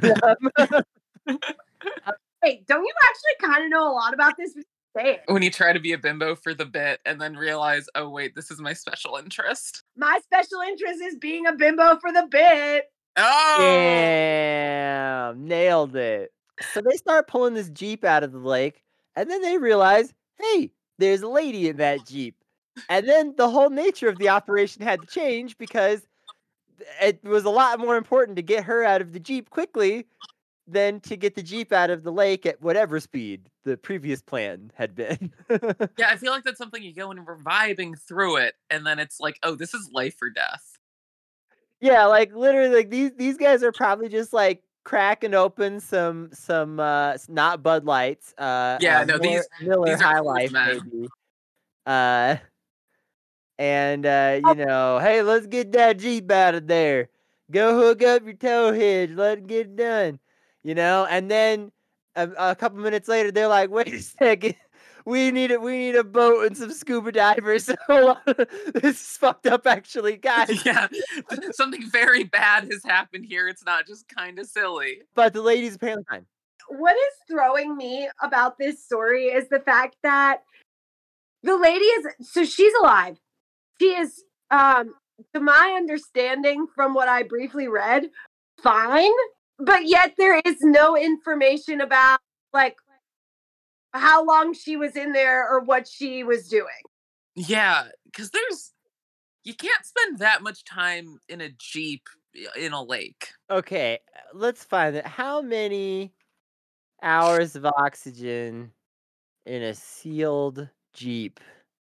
Wait, don't you actually kind of know a lot about this? Say it. When you try to be a bimbo for the bit and then realize, oh wait, this is my special interest. My special interest is being a bimbo for the bit. Oh, damn, nailed it. So they start pulling this Jeep out of the lake, and then they realize, hey, there's a lady in that Jeep. And then the whole nature of the operation had to change because it was a lot more important to get her out of the Jeep quickly than to get the Jeep out of the lake at whatever speed the previous plan had been. yeah. I feel like that's something you go and we're vibing through it, and then it's like, oh, this is life or death. Yeah, like literally, like these guys are probably just like cracking open some not Bud Lights. Yeah, no, Miller these are High Coors Life Men. maybe. And you know, hey, let's get that Jeep out of there. Go hook up your tow hitch. Let it get done. You know, and then a couple minutes later, they're like, wait a second. We need a boat and some scuba divers. This is fucked up, actually, guys. Yeah, something very bad has happened here. It's not just kind of silly. But the lady's apparently fine. what is throwing me about this story is the fact that the lady she's alive. She is, to my understanding from what I briefly read, fine, but yet there is no information about like how long she was in there or what she was doing. Yeah, because you can't spend that much time in a Jeep in a lake. Okay, let's find it. How many hours of oxygen in a sealed Jeep?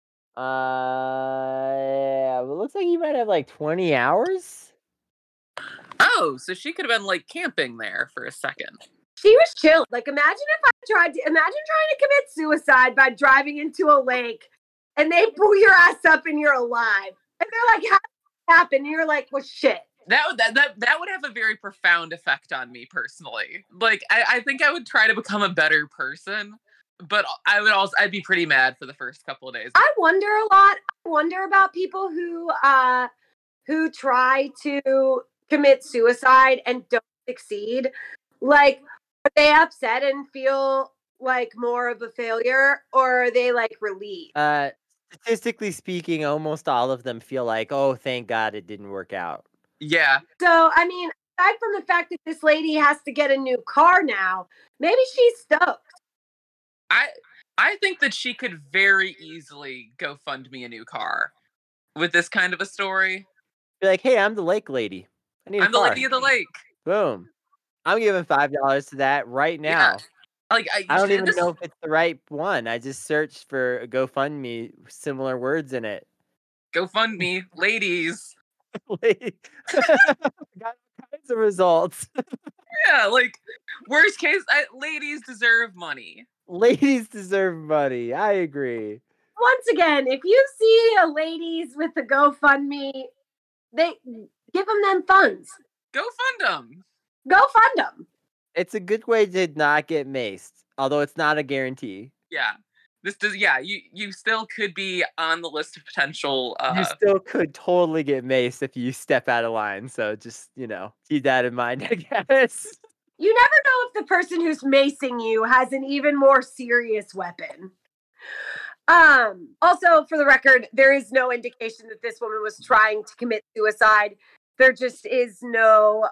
Yeah, it looks like you might have like 20 hours. Oh, so she could have been like camping there for a second. She was chill. Like, imagine trying to commit suicide by driving into a lake and they pull your ass up and you're alive. And they're like, how did that happen? And you're like, well, shit. That would have a very profound effect on me personally. Like, I think I would try to become a better person, but I'd be pretty mad for the first couple of days. I wonder a lot. I wonder about people who try to commit suicide and don't succeed. Like, are they upset and feel like more of a failure, or are they like relieved? Statistically speaking, almost all of them feel like, oh, thank God it didn't work out. Yeah. So, I mean, aside from the fact that this lady has to get a new car now, maybe she's stoked. I think that she could very easily go fund me a new car with this kind of a story. Be like, hey, I'm the lake lady. I'm the lady of the lake. Boom. I'm giving $5 to that right now. Yeah. Like I don't even know if it's the right one. I just searched for a GoFundMe, similar words in it. GoFundMe, ladies. Got all kinds of results. Yeah, like worst case, ladies deserve money. Ladies deserve money. I agree. Once again, if you see a ladies with a GoFundMe, they give them funds. Go fund them. Go fund them. It's a good way to not get maced, although it's not a guarantee. Yeah. You still could be on the list of potential. You still could totally get maced if you step out of line. So just, keep that in mind, I guess. You never know if the person who's macing you has an even more serious weapon. Also, for the record, there is no indication that this woman was trying to commit suicide. There just is no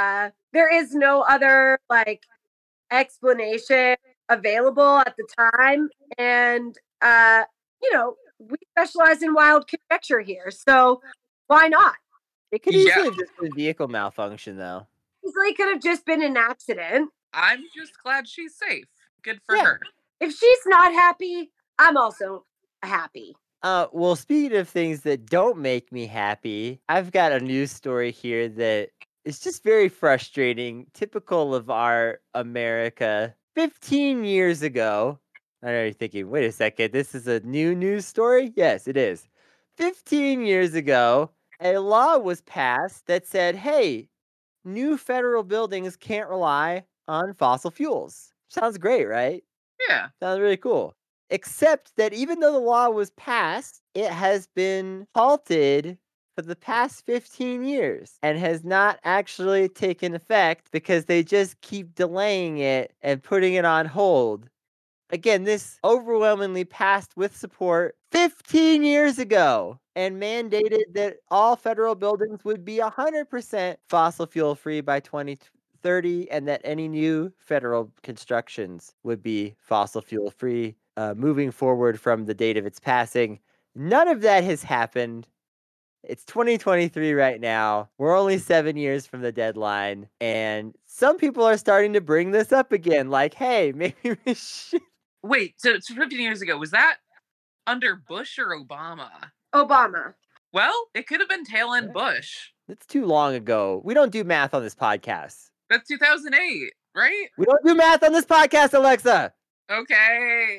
other like explanation available at the time. And we specialize in wild conjecture here. So why not? It could easily have just been vehicle malfunction though. Easily could have just been an accident. I'm just glad she's safe. Good for her. If she's not happy, I'm also happy. Well, speaking of things that don't make me happy, I've got a news story here that is just very frustrating, typical of our America. 15 years ago, I know you're thinking, wait a second, this is a new news story? Yes, it is. 15 years ago, a law was passed that said, hey, new federal buildings can't rely on fossil fuels. Sounds great, right? Yeah. Sounds really cool. Except that even though the law was passed, it has been halted for the past 15 years and has not actually taken effect because they just keep delaying it and putting it on hold. Again, this overwhelmingly passed with support 15 years ago and mandated that all federal buildings would be 100% fossil fuel free by 2030 and that any new federal constructions would be fossil fuel free moving forward from the date of its passing. None of that has happened. It's 2023 right now. We're only 7 years from the deadline. And some people are starting to bring this up again. Like, hey, maybe we should. Wait, so 15 years ago, was that under Bush or Obama? Obama. Well, it could have been tail end Bush. It's too long ago. We don't do math on this podcast. That's 2008, right? We don't do math on this podcast, Alexa. Okay.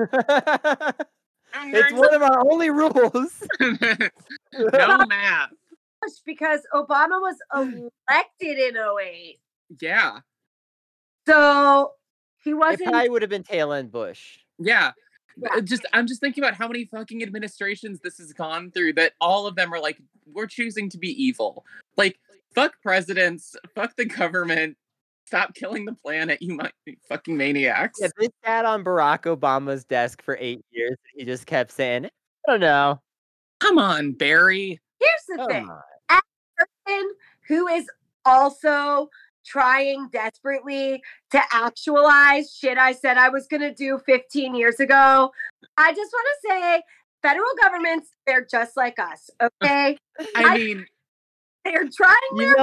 It's one of our only rules. No math. Because Obama was elected in 08. Yeah. So he wasn't. It probably would have been tail end Bush. Yeah. I'm just thinking about how many fucking administrations this has gone through that all of them are like, we're choosing to be evil. Like, fuck presidents, fuck the government, Stop killing the planet, you fucking maniacs. Yeah, this sat on Barack Obama's desk for 8 years. And he just kept saying, I don't know. Come on, Barry. Here's the Come thing. on. As a person who is also trying desperately to actualize shit I said I was going to do 15 years ago, I just want to say federal governments, they're just like us, okay? I mean, they're trying You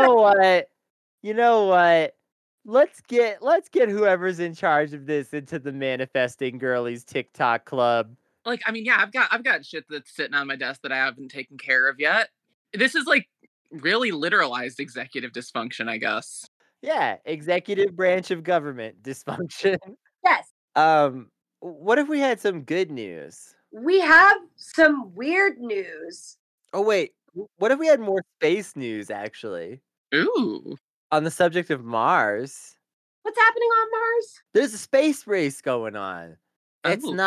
know what? Let's get whoever's in charge of this into the Manifesting Girlies TikTok club. like, I mean, yeah, I've got shit that's sitting on my desk that I haven't taken care of yet. This is like really literalized executive dysfunction, I guess. Yeah, executive branch of government dysfunction. Yes. What if we had some good news? We have some weird news. Oh wait, what if we had more space news actually? Ooh. On the subject of Mars, What's happening on Mars? there's a space race going on. It's Oh.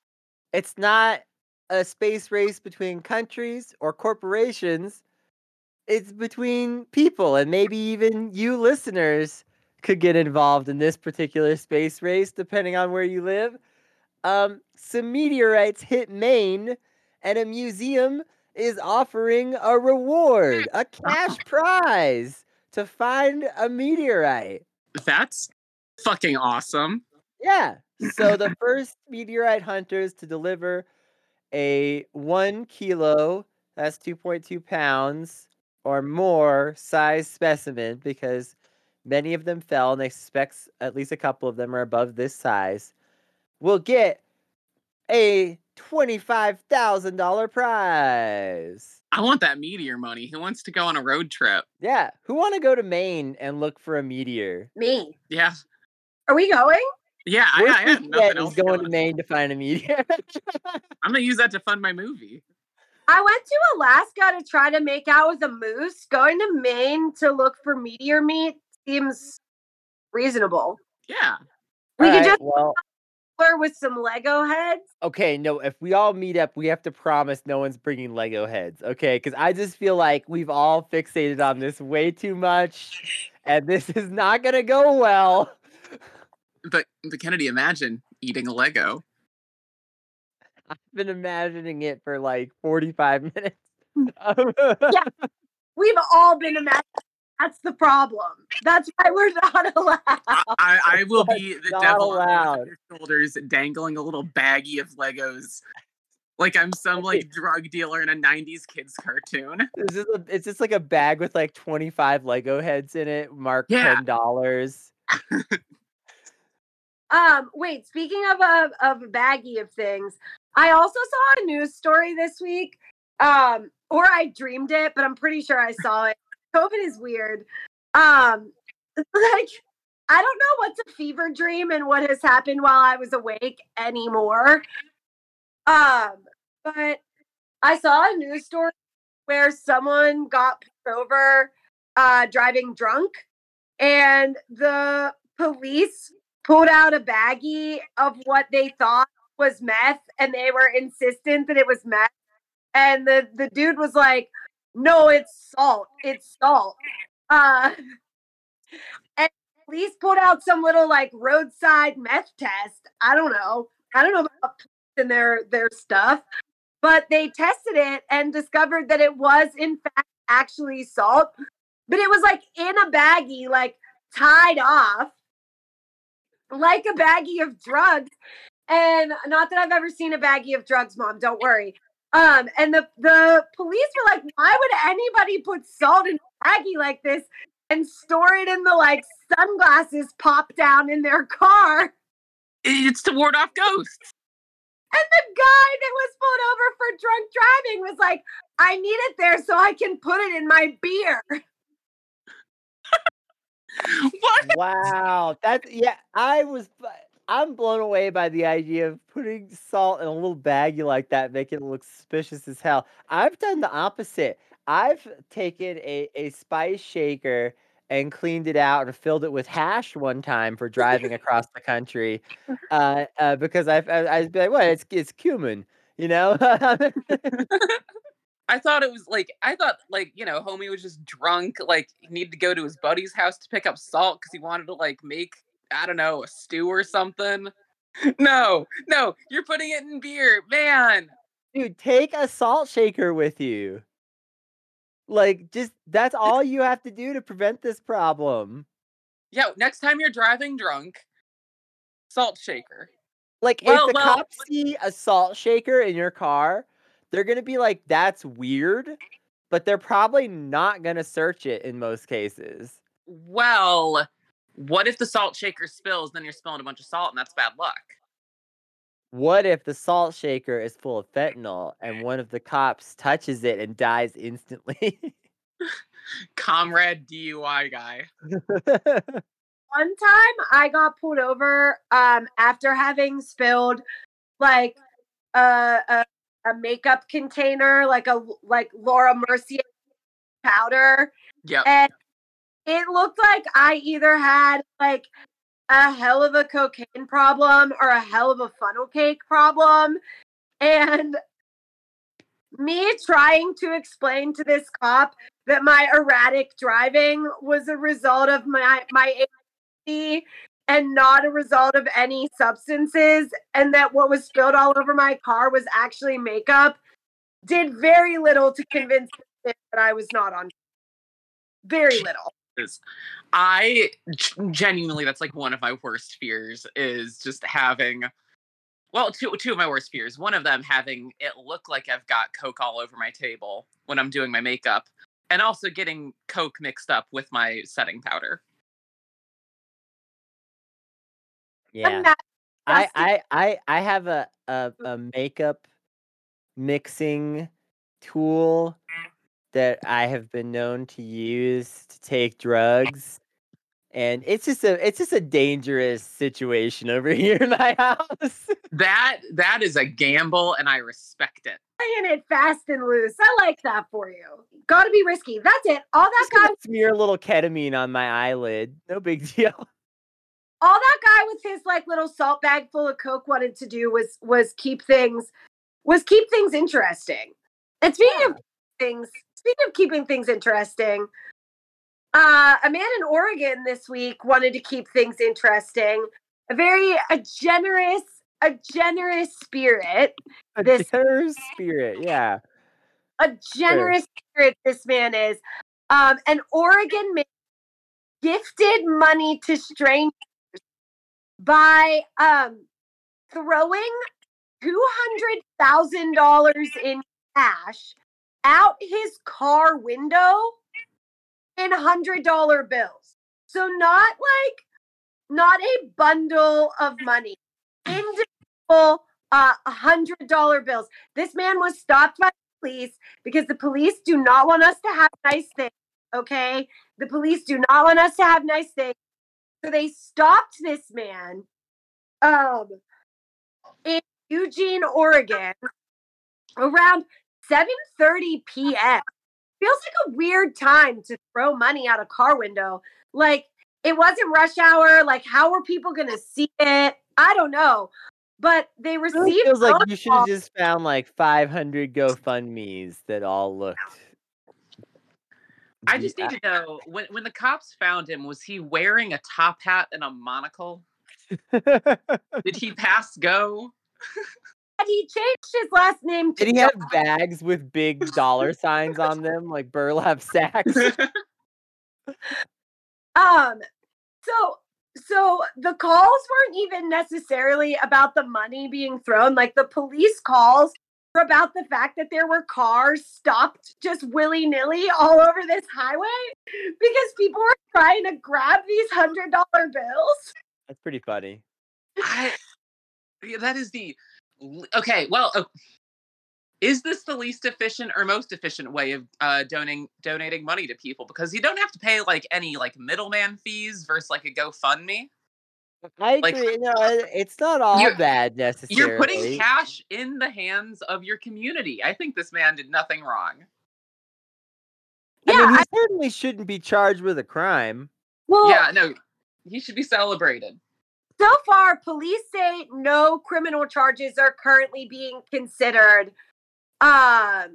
not a space race between countries or corporations. It's between people, and maybe even you listeners could get involved in this particular space race, depending on where you live. Some meteorites hit Maine, and a museum is offering a reward, a cash prize, to find a meteorite. That's fucking awesome. Yeah. So the first meteorite hunters to deliver a 1 kilo, that's 2.2 pounds or more size specimen, because many of them fell and they suspect at least a couple of them are above this size, will get a $25,000 prize. I want that meteor money. Who wants to go on a road trip? Yeah. Who want to go to Maine and look for a meteor? Me. Yeah. Are we going? Yeah, I Where's have this nothing yet else is going going. to Maine to find a meteor. I'm gonna use that to fund my movie. I went to Alaska to try to make out with a moose. Going to Maine to look for meteor meat seems reasonable. Yeah. We could Alright, just well, explore with some Lego heads. okay, no, if we all meet up, we have to promise no one's bringing Lego heads, okay? Because I just feel like we've all fixated on this way too much, and this is not going to go well. But Kennedy, imagine eating a Lego. I've been imagining it for like 45 minutes. We've all been imagining. That's the problem. That's why we're not allowed. I will be the Not devil on allowed. both of your shoulders, dangling a little baggie of Legos, like I'm some like drug dealer in a '90s kids cartoon. It's just like a bag with like 25 Lego heads in it, marked Yeah. $10. Wait, speaking of a baggie of things, I also saw a news story this week. Or I dreamed it, but I'm pretty sure I saw it. COVID is weird. Like, I don't know what's a fever dream and what has happened while I was awake anymore. But I saw a news story where someone got pulled over driving drunk, and the police pulled out a baggie of what they thought was meth, and they were insistent that it was meth. And the dude was like, no, it's salt. It's salt. And police pulled out some little like roadside meth test. I don't know about in their stuff, but they tested it and discovered that it was in fact actually salt, but it was like in a baggie, like tied off, like a baggie of drugs. And not that I've ever seen a baggie of drugs, Mom, don't worry. And the police were like, why would anybody put salt in a baggie like this and store it in the like sunglasses pop down in their car? It's to ward off ghosts. And the guy that was pulled over for drunk driving was like, I need it there so I can put it in my beer. What? Wow. I'm blown away by the idea of putting salt in a little baggie like that, making it look suspicious as hell. I've done the opposite. I've taken a spice shaker and cleaned it out and filled it with hash one time for driving across the country, because I'd be like, well, it's cumin, you know. I thought, homie was just drunk, like, he needed to go to his buddy's house to pick up salt because he wanted to, like, make, I don't know, a stew or something. No, you're putting it in beer, man. Dude, take a salt shaker with you. Like, just, that's all you have to do to prevent this problem. Yeah, next time you're driving drunk, salt shaker. Like, if the cops see a salt shaker in your car, they're going to be like, that's weird, but they're probably not going to search it in most cases. Well, what if the salt shaker spills, then you're spilling a bunch of salt, and that's bad luck? What if the salt shaker is full of fentanyl, and one of the cops touches it and dies instantly? Comrade DUI guy. One time I got pulled over after having spilled like a makeup container, like Laura Mercier powder. Yep. And it looked like I either had like a hell of a cocaine problem or a hell of a funnel cake problem. And me trying to explain to this cop that my erratic driving was a result of my ADD and not a result of any substances, and that what was spilled all over my car was actually makeup, did very little to convince me that I was not on. Very little. I genuinely, that's like one of my worst fears, is just having, well, two of my worst fears. One of them having it look like I've got Coke all over my table when I'm doing my makeup, and also getting Coke mixed up with my setting powder. Yeah. I have a makeup mixing tool that I have been known to use to take drugs, and it's just a dangerous situation over here in my house. That is a gamble, and I respect it. Playing it fast and loose. I like that for you. Gotta be risky. That's it. All that guy smear a little ketamine on my eyelid. No big deal. All that guy with his like little salt bag full of Coke wanted to do was keep things interesting. And speaking of keeping things interesting, a man in Oregon this week wanted to keep things interesting. A generous spirit. Generous spirit, yeah. A generous spirit this man is. An Oregon man gifted money to strangers by throwing $200,000 in cash out his car window in $100 bills. So not a bundle of money, individual $100 bills. This man was stopped by the police because the police do not want us to have nice things. Okay, the police do not want us to have nice things. So they stopped this man in Eugene, Oregon around 7:30 p.m. Feels like a weird time to throw money out a car window. Like, it wasn't rush hour. Like, how were people going to see it? I don't know. But they received... It feels like you should have just found like 500 GoFundMes that all looked... I just need to know, when the cops found him, was he wearing a top hat and a monocle? Did he pass go? He changed his last name to... Did he have bags with big dollar signs on them, like burlap sacks? So the calls weren't even necessarily about the money being thrown. Like, the police calls were about the fact that there were cars stopped just willy-nilly all over this highway because people were trying to grab these $100 bills. That's pretty funny. That is the... Okay, well, is this the least efficient or most efficient way of donating money to people? Because you don't have to pay like any like middleman fees versus like a GoFundMe. I agree. No, it's not all bad necessarily. You're putting cash in the hands of your community. I think this man did nothing wrong. Yeah, I mean, he certainly shouldn't be charged with a crime. Well, yeah, no, he should be celebrated. So far, police say no criminal charges are currently being considered.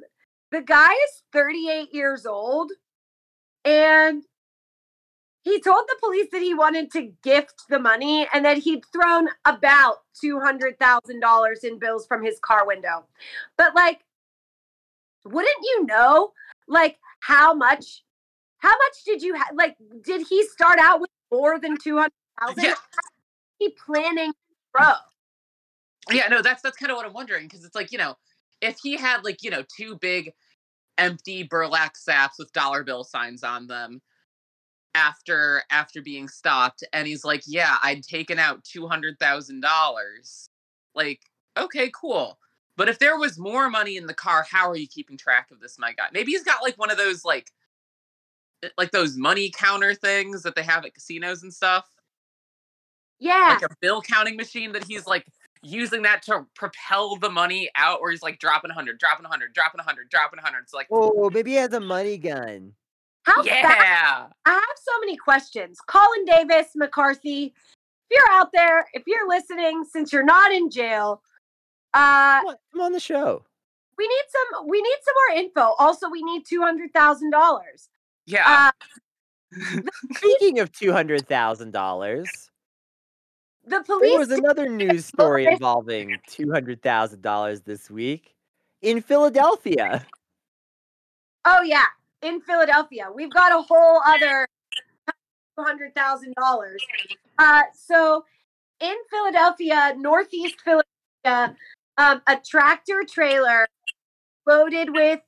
The guy is 38 years old, and he told the police that he wanted to gift the money and that he'd thrown about $200,000 in bills from his car window. But, like, wouldn't you know, like, how much did you have? Like, did he start out with more than 200,000? Yeah. He planning to grow? Yeah, no, that's kind of what I'm wondering, because it's like, you know, if he had, like, you know, 2 big empty burlap sacks with dollar bill signs on them after being stopped, and he's like, yeah, I'd taken out $200,000. Like, okay, cool. But if there was more money in the car, how are you keeping track of this, my guy? Maybe he's got like one of those like those money counter things that they have at casinos and stuff. Yeah. Like a bill counting machine that he's like using that to propel the money out, where he's like dropping 100, dropping 100, dropping 100, dropping 100. It's like, oh, maybe he has a money gun. How fast? yeah. I have so many questions. Colin Davis, McCarthy, if you're out there, if you're listening, since you're not in jail, Come on the show. we need some more info. Also, we need $200,000. Yeah. Speaking of $200,000, The there police. was another news story involving $200,000 this week in Philadelphia. Oh yeah, in Philadelphia, we've got a whole other $200,000. So in Philadelphia, Northeast Philadelphia, a tractor trailer loaded with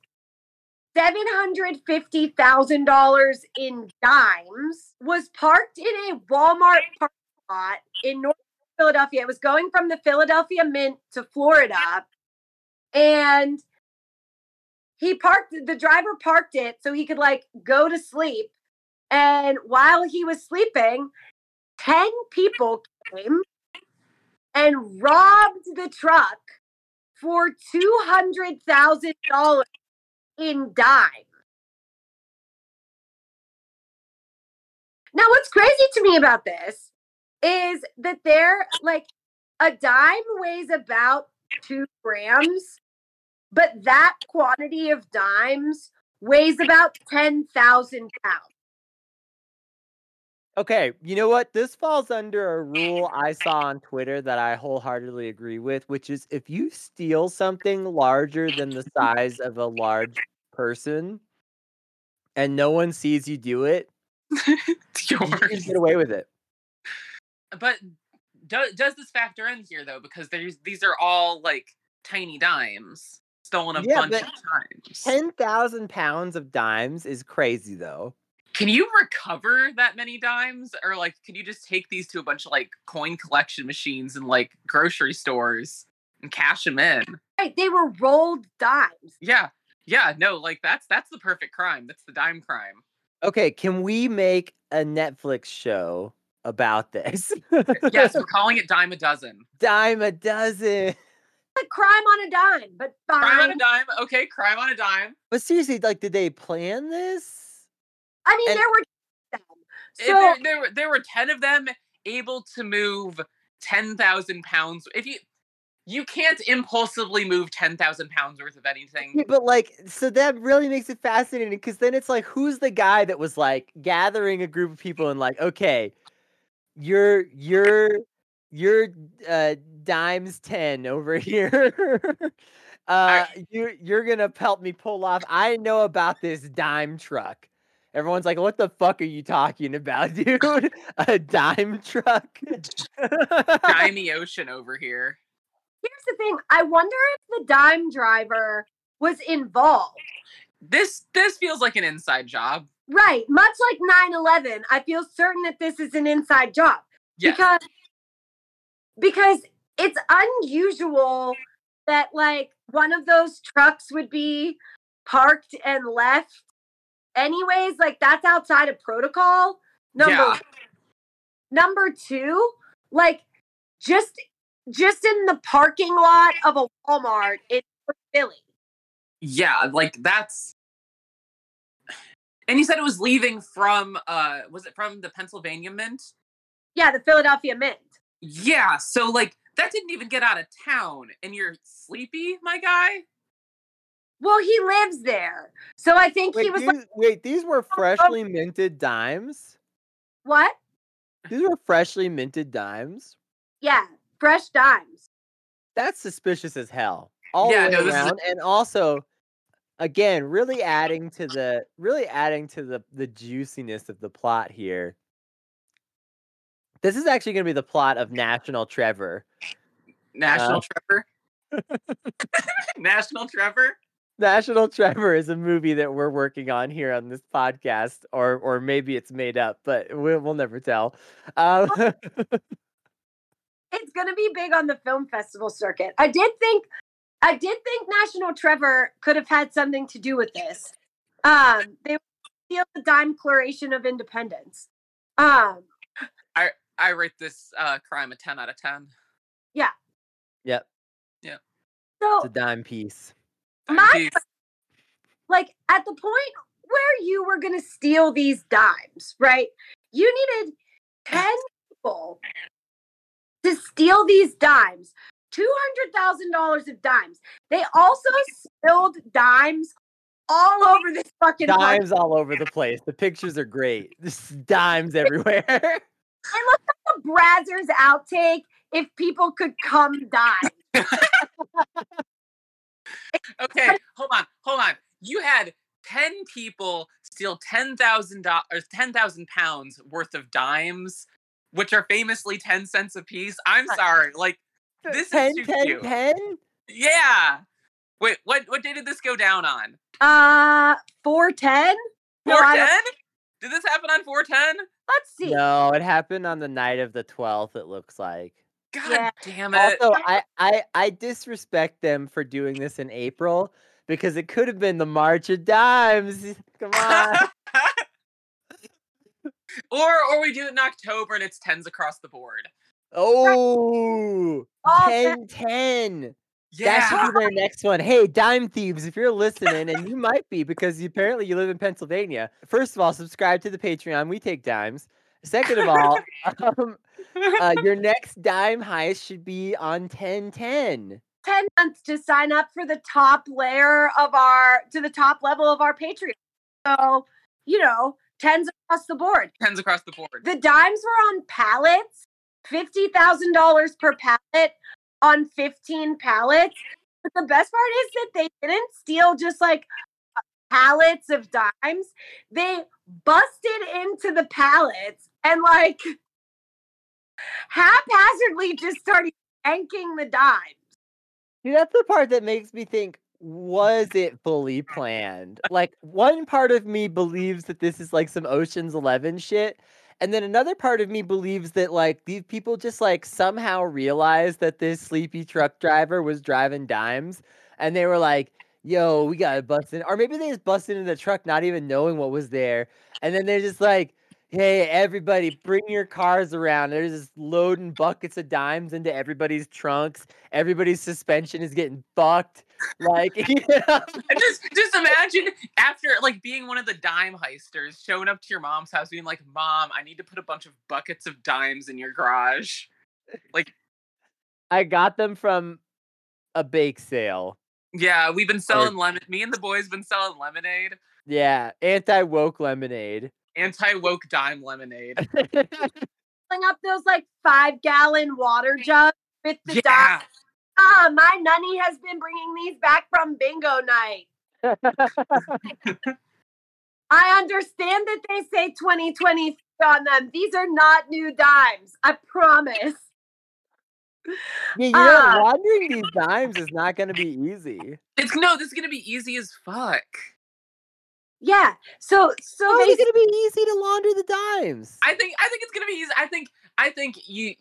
$750,000 in dimes was parked in a Walmart parking lot in North Philadelphia. It was going from the Philadelphia Mint to Florida, and the driver parked it so he could like go to sleep. And while he was sleeping, 10 people came and robbed the truck for $200,000 in dimes. Now, what's crazy to me about this is that they're like, a dime weighs about 2 grams, but that quantity of dimes weighs about 10,000 pounds. Okay, you know what? This falls under a rule I saw on Twitter that I wholeheartedly agree with, which is if you steal something larger than the size of a large person and no one sees you do it, It's you yours. can get away with it. But does this factor in here though? Because these are all like tiny dimes stolen a bunch of times. 10,000 pounds of dimes is crazy, though. Can you recover that many dimes? Or, like, can you just take these to a bunch of, like, coin collection machines and, like, grocery stores and cash them in? Right, they were rolled dimes. Yeah. Yeah, no, like, that's the perfect crime. That's the dime crime. Okay, can we make a Netflix show about this? Yes, we're calling it Dime a Dozen. Dime a Dozen. Like Crime on a Dime, but fine. Crime on a Dime. Okay, Crime on a Dime. But seriously, like, did they plan this? I mean, And- there were 10 of them. So there were 10 of them able to move 10,000 pounds. If you can't impulsively move 10,000 pounds worth of anything. Yeah, but like, so that really makes it fascinating because then it's like, who's the guy that was like gathering a group of people and like, okay, you're dimes 10 over here. You're gonna help me pull off. I know about this dime truck. Everyone's like, what the fuck are you talking about, dude? A dime truck? Dimey Ocean over here. Here's the thing. I wonder if the dime driver was involved. This feels like an inside job. Right. Much like 9/11, I feel certain that this is an inside job. Yes. Because it's unusual that like one of those trucks would be parked and left anyways. Like that's outside of protocol. Number two, like just in the parking lot of a Walmart in Philly. Yeah, like that's. And you said it was leaving from, was it from the Pennsylvania Mint? Yeah, the Philadelphia Mint. Yeah, so like that didn't even get out of town, and you're sleepy, my guy? Well, he lives there. So I think he was These were freshly minted dimes? what? These were freshly minted dimes? Yeah, fresh dimes. That's suspicious as hell. All the way around. And also, again, really adding to the juiciness of the plot here. This is actually going to be the plot of National Trevor. National Trevor? National Trevor? National Trevor is a movie that we're working on here on this podcast, or maybe it's made up, but we'll never tell. It's going to be big on the film festival circuit. I did think National Trevor could have had something to do with this. They feel the dime Declaration of Independence. I rate this crime a 10 out of 10. Yeah. Yep. Yeah. So it's a dime piece. Like at the point where you were going to steal these dimes, right? You needed 10 people to steal these dimes. $200,000 of dimes. They also spilled dimes all over this fucking dimes park. All over the place. The pictures are great. Just dimes everywhere. It looks like a Brazzers outtake if people could come dime. Okay, hold on. You had 10 people steal $10,000 pounds worth of dimes, which are famously 10 cents a piece. I'm sorry, like this 10, is too 10, cute. 10? Yeah. Wait, what day did this go down on? 410? 410? Did this happen on 410? Let's see. No, it happened on the night of the 12th, it looks like. God damn it. Also, I disrespect them for doing this in April because it could have been the March of Dimes. Come on. or we do it in October and it's 10s across the board. Oh, 10-10. Yeah. That should be their next one. Hey, Dime Thieves, if you're listening, and you might be because apparently you live in Pennsylvania. First of all, subscribe to the Patreon. We take dimes. Second of all, your next dime heist should be on 10-10. 10 months to sign up for the top layer of the top level of our Patreon. So, 10s across the board. 10s across the board. The dimes were on pallets, $50,000 per pallet on 15 pallets. But the best part is that they didn't steal just like pallets of dimes. They busted into the pallets and like haphazardly just started yanking the dimes. See, that's the part that makes me think, was it fully planned? Like, one part of me believes that this is like some Ocean's 11 shit. And then another part of me believes that like these people just like somehow realized that this sleepy truck driver was driving dimes. And they were like, yo, we gotta bust in. Or maybe they just busted into the truck not even knowing what was there. And then they're just like, hey, everybody, bring your cars around. They're just loading buckets of dimes into everybody's trunks. Everybody's suspension is getting fucked. Like, just imagine after like being one of the dime heisters, showing up to your mom's house, being like, "Mom, I need to put a bunch of buckets of dimes in your garage." Like, I got them from a bake sale. Yeah, we've been selling me and the boys been selling lemonade. Yeah, anti-woke lemonade. Anti-woke dime lemonade. Filling up those like 5-gallon water jugs with the dimes. My nunny has been bringing these back from bingo night. I understand that they say 2020 on them. These are not new dimes. I promise. Yeah, laundering these dimes is not going to be easy. This is going to be easy as fuck. Yeah. So it's going to be easy to launder the dimes. I think it's going to be easy. I think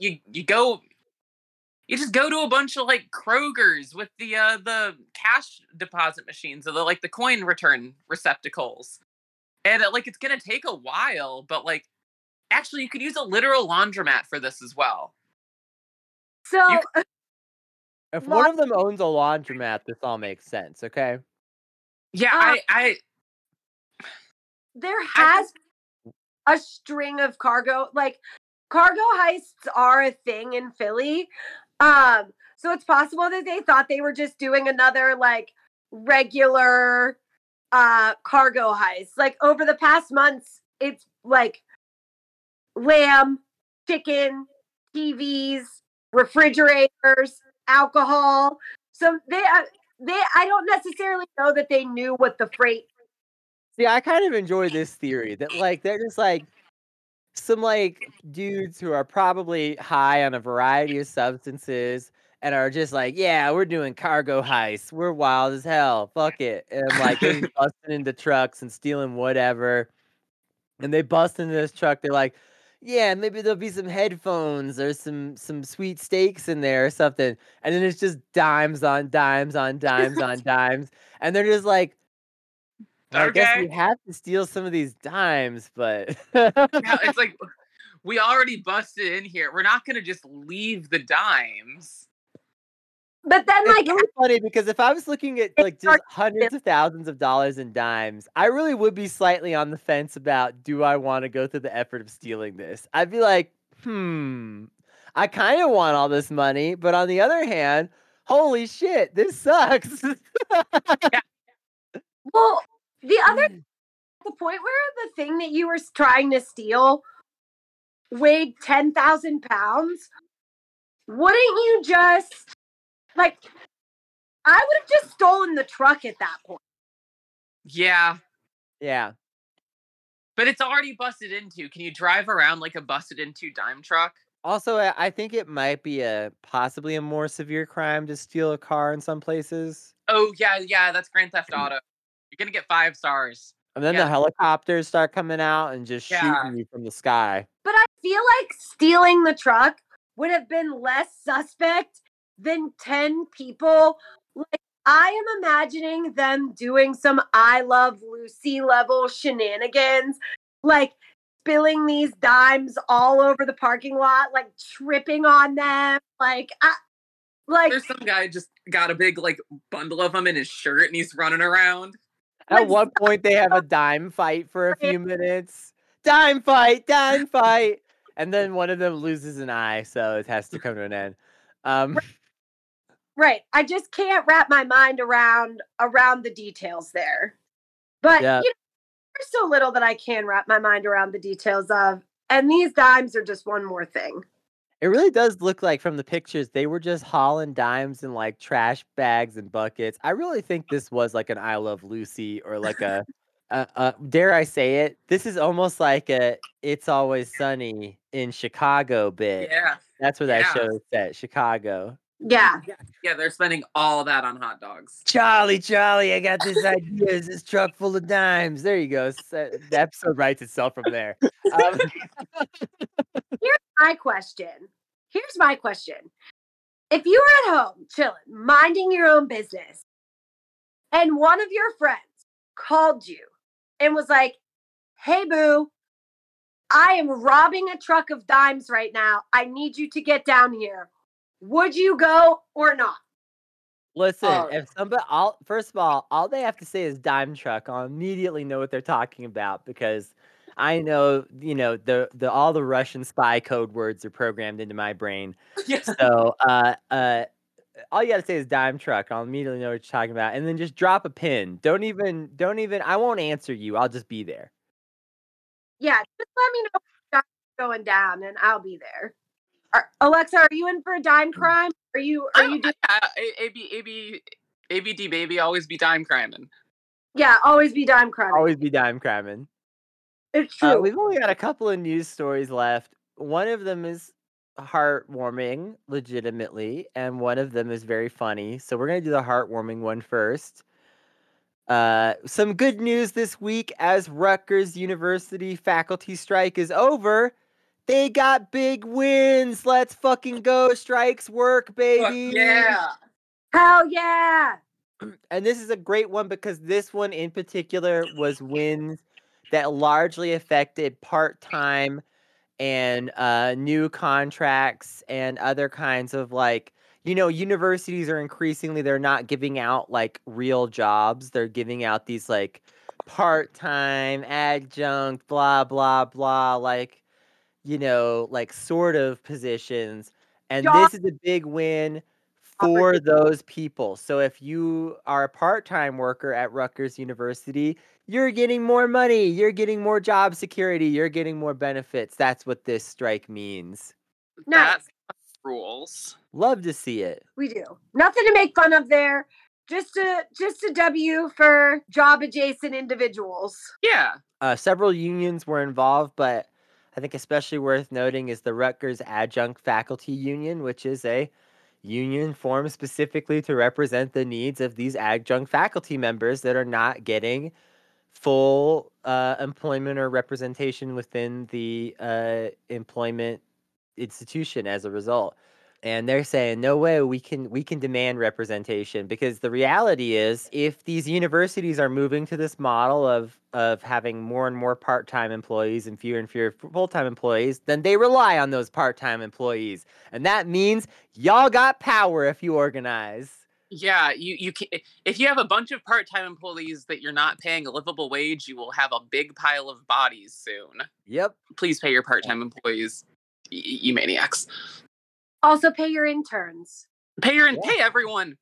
you just go to a bunch of like Kroger's with the cash deposit machines, or the coin return receptacles, and it's gonna take a while. But actually, you could use a literal laundromat for this as well. So, if one of them owns a laundromat, this all makes sense. Okay. Yeah, there has a string of cargo heists are a thing in Philly. So it's possible that they thought they were just doing another regular cargo heists. Like over the past months, it's like lamb, chicken, TVs, refrigerators, alcohol. So I don't necessarily know that they knew what the freight. See, I kind of enjoy this theory that like they're just like some like dudes who are probably high on a variety of substances and are just like, yeah, we're doing cargo heists. We're wild as hell. Fuck it. And like they're just busting into trucks and stealing whatever. And they bust into this truck. They're like, yeah, maybe there'll be some headphones or some sweet steaks in there or something. And then it's just dimes on dimes on dimes on dimes. And they're just like, well, I guess we have to steal some of these dimes, but Yeah, it's like we already busted in here. We're not gonna just leave the dimes. But then, it's like, really funny because if I was looking at like just hundreds of thousands of dollars in dimes, I really would be slightly on the fence about do I want to go through the effort of stealing this? I'd be like, I kind of want all this money, but on the other hand, holy shit, this sucks. Yeah. Well, the point where the thing that you were trying to steal weighed 10,000 pounds, wouldn't you just, like, I would have just stolen the truck at that point. Yeah. Yeah. But it's already busted into. Can you drive around like a busted into dime truck? Also, I think it might be possibly a more severe crime to steal a car in some places. Oh, yeah, that's Grand Theft Auto. You're gonna get 5 stars. And then the helicopters start coming out and just shooting you from the sky. But I feel like stealing the truck would have been less suspect than 10 people. Like, I am imagining them doing some I Love Lucy level shenanigans, like spilling these dimes all over the parking lot, like tripping on them. Like there's some guy just got a big like bundle of them in his shirt and he's running around. At one point, they have a dime fight for a few minutes. Dime fight. And then one of them loses an eye, so it has to come to an end. Right. I just can't wrap my mind around the details there. But yeah. There's so little that I can wrap my mind around the details of. And these dimes are just one more thing. It really does look like from the pictures, they were just hauling dimes in like trash bags and buckets. I really think this was like an I Love Lucy or like a dare I say it? This is almost like a It's Always Sunny in Chicago bit. Yeah. That's where that show is set, Chicago. Yeah. Yeah, they're spending all that on hot dogs. Charlie, I got this idea. Is this truck full of dimes? There you go. The episode writes itself from there. Here's my question. If you were at home, chilling, minding your own business, and one of your friends called you and was like, hey, boo, I am robbing a truck of dimes right now. I need you to get down here. Would you go or not? Listen, if somebody, first of all they have to say is dime truck. I'll immediately know what they're talking about because I know, the all the Russian spy code words are programmed into my brain. Yes. So, all you gotta say is dime truck. I'll immediately know what you're talking about, and then just drop a pin. Don't even. I won't answer you. I'll just be there. Yeah, just let me know what's going down, and I'll be there. Alexa, are you in for a dime crime? Are you doing ABD baby, always be dime criming. Yeah, always be dime criming. Always be dime criming. It's true. We've only got a couple of news stories left. One of them is heartwarming, legitimately, and one of them is very funny. So we're gonna do the heartwarming one first. Some good news this week as Rutgers University faculty strike is over. They got big wins. Let's fucking go. Strikes work, baby. Fuck yeah. Hell yeah. And this is a great one because this one in particular was wins that largely affected part-time and new contracts and other kinds of like, universities are increasingly, they're not giving out like real jobs. They're giving out these like part-time, adjunct, blah, blah, blah, like, like sort of positions. And this is a big win for those people. So if you are a part-time worker at Rutgers University, you're getting more money, you're getting more job security, you're getting more benefits. That's what this strike means. Nice. That rules. Love to see it. We do. Nothing to make fun of there. Just a W for job adjacent individuals. Yeah. Several unions were involved, but I think especially worth noting is the Rutgers Adjunct Faculty Union, which is a union formed specifically to represent the needs of these adjunct faculty members that are not getting full employment or representation within the employment institution as a result. And they're saying, no way, we can demand representation, because the reality is, if these universities are moving to this model of having more and more part-time employees and fewer full-time employees, then they rely on those part-time employees. And that means y'all got power if you organize. Yeah, you can, if you have a bunch of part-time employees that you're not paying a livable wage, you will have a big pile of bodies soon. Yep. Please pay your part-time employees, you maniacs. Also pay your interns. Pay everyone.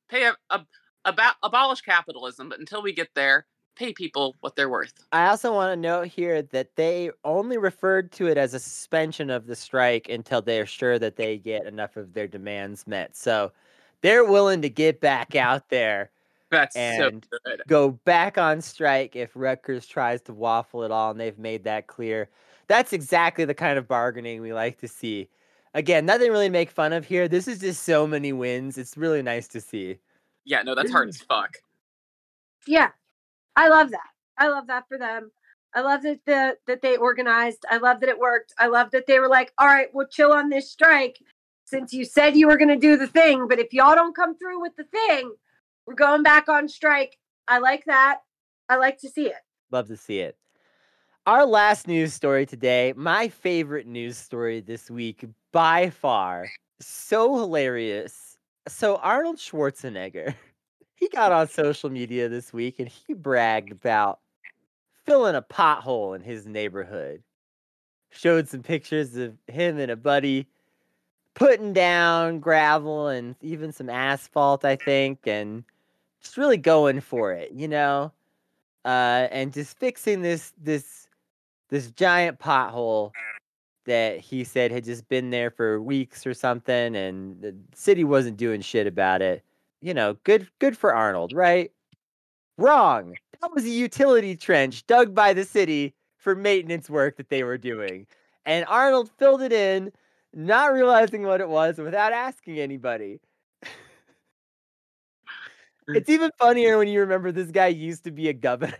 Abolish capitalism, but until we get there, pay people what they're worth. I also want to note here that they only referred to it as a suspension of the strike until they are sure that they get enough of their demands met. So they're willing to get back out there That's and so good. go back on strike if Rutgers tries to waffle at all, and they've made that clear. That's exactly the kind of bargaining we like to see. Again, nothing really to make fun of here. This is just so many wins. It's really nice to see. Yeah, no, that's hard as fuck. Yeah, I love that. I love that for them. I love that they organized. I love that it worked. I love that they were like, all right, we'll chill on this strike since you said you were going to do the thing. But if y'all don't come through with the thing, we're going back on strike. I like that. I like to see it. Love to see it. Our last news story today, my favorite news story this week by far. So hilarious. So Arnold Schwarzenegger, he got on social media this week and he bragged about filling a pothole in his neighborhood. Showed some pictures of him and a buddy putting down gravel and even some asphalt, I think, and just really going for it, you know? And just fixing this giant pothole that he said had just been there for weeks or something, and the city wasn't doing shit about it. You know, good for Arnold, right? Wrong. That was a utility trench dug by the city for maintenance work that they were doing. And Arnold filled it in, not realizing what it was, without asking anybody. It's even funnier when you remember this guy used to be a governor.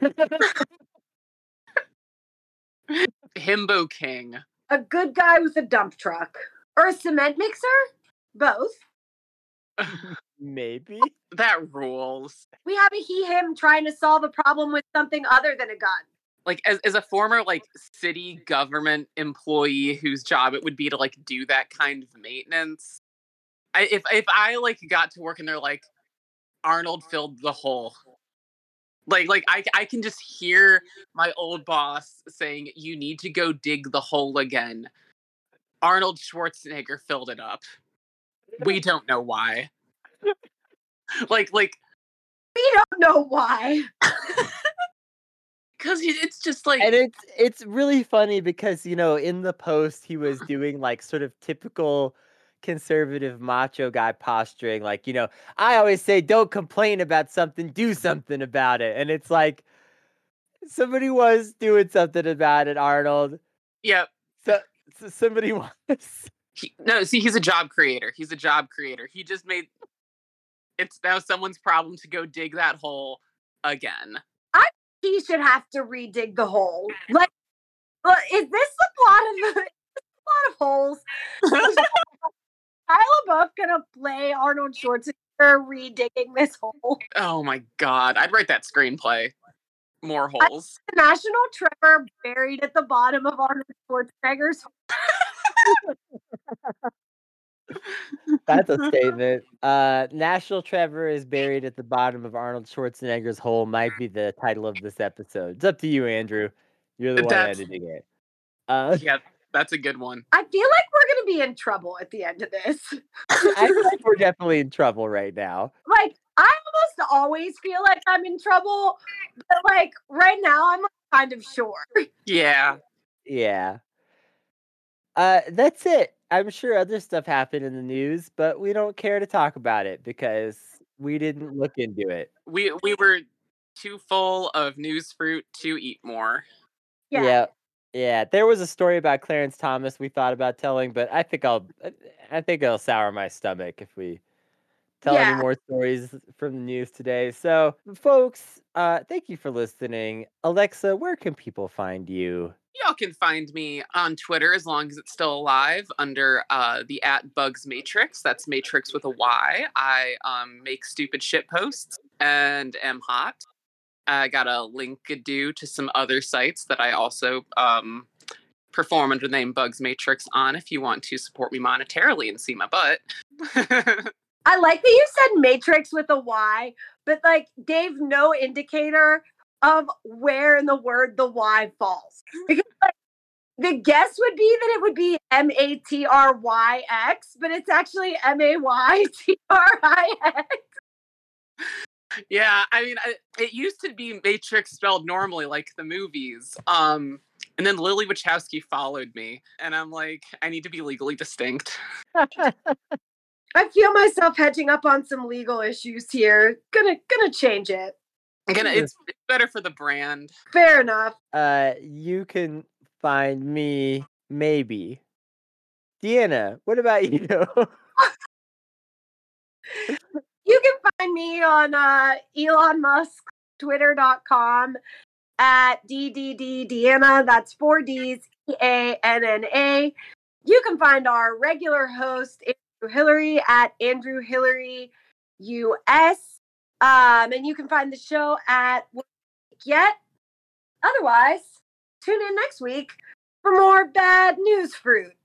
Himbo King. A good guy with a dump truck. Or a cement mixer? Both. Maybe. That rules. We have a him trying to solve a problem with something other than a gun. Like, as a former, like, city government employee whose job it would be to, like, do that kind of maintenance, if I, like, got to work and they're like, Arnold filled the hole. Like I can just hear my old boss saying, you need to go dig the hole again. Arnold Schwarzenegger filled it up. We don't know why. Like we don't know why. Because it's just like, and it's really funny because, you know, in the post he was doing like sort of typical conservative macho guy posturing, like, you know, I always say don't complain about something, do something about it. And it's like somebody was doing something about it, Arnold. Yep. So somebody was. He's a job creator. He's a job creator. He just made it's now someone's problem to go dig that hole again. He should have to redig the hole. Like, is this the plot of holes? Shia LaBeouf gonna play Arnold Schwarzenegger redigging this hole? Oh my god, I'd write that screenplay. More holes. The National Treasure buried at the bottom of Arnold Schwarzenegger's hole. That's a statement. National Trevor is buried at the bottom of Arnold Schwarzenegger's hole might be the title of this episode. It's up to you, Andrew. You're the one editing it. Yeah, That's a good one. I feel like we're going to be in trouble at the end of this. I feel like we're definitely in trouble right now. Like, I almost always feel like I'm in trouble, but like right now I'm kind of sure. Yeah. Yeah. That's it. I'm sure other stuff happened in the news, but we don't care to talk about it because we didn't look into it. We were too full of news fruit to eat more. Yeah. Yeah. There was a story about Clarence Thomas we thought about telling, but I think it'll sour my stomach if we tell any more stories from the news today. So, folks, thank you for listening. Alexa, where can people find you? Y'all can find me on Twitter, as long as it's still alive, under the @BugsMatrix. That's Matrix with a Y. I make stupid shit posts and am hot. I got a link due to some other sites that I also perform under the name Bugs Matrix on, if you want to support me monetarily and see my butt. I like that you said Matrix with a Y, but like gave no indicator of where in the word the Y falls. Because like the guess would be that it would be Matryx, but it's actually Maytrix. Yeah, I mean, it used to be Matrix spelled normally, like the movies. And then Lily Wachowski followed me, and I'm like, I need to be legally distinct. I feel myself hedging up on some legal issues here. Gonna change it. It's better for the brand. Fair enough. You can find me maybe. Deanna, what about you? You can find me on Elon Musk, Twitter.com at DDD That's 4 Ds, EANNA. You can find our regular host, Andrew Hillary, at Andrew Hillary US. And you can find the show at Yet. Otherwise, tune in next week for more bad news fruit.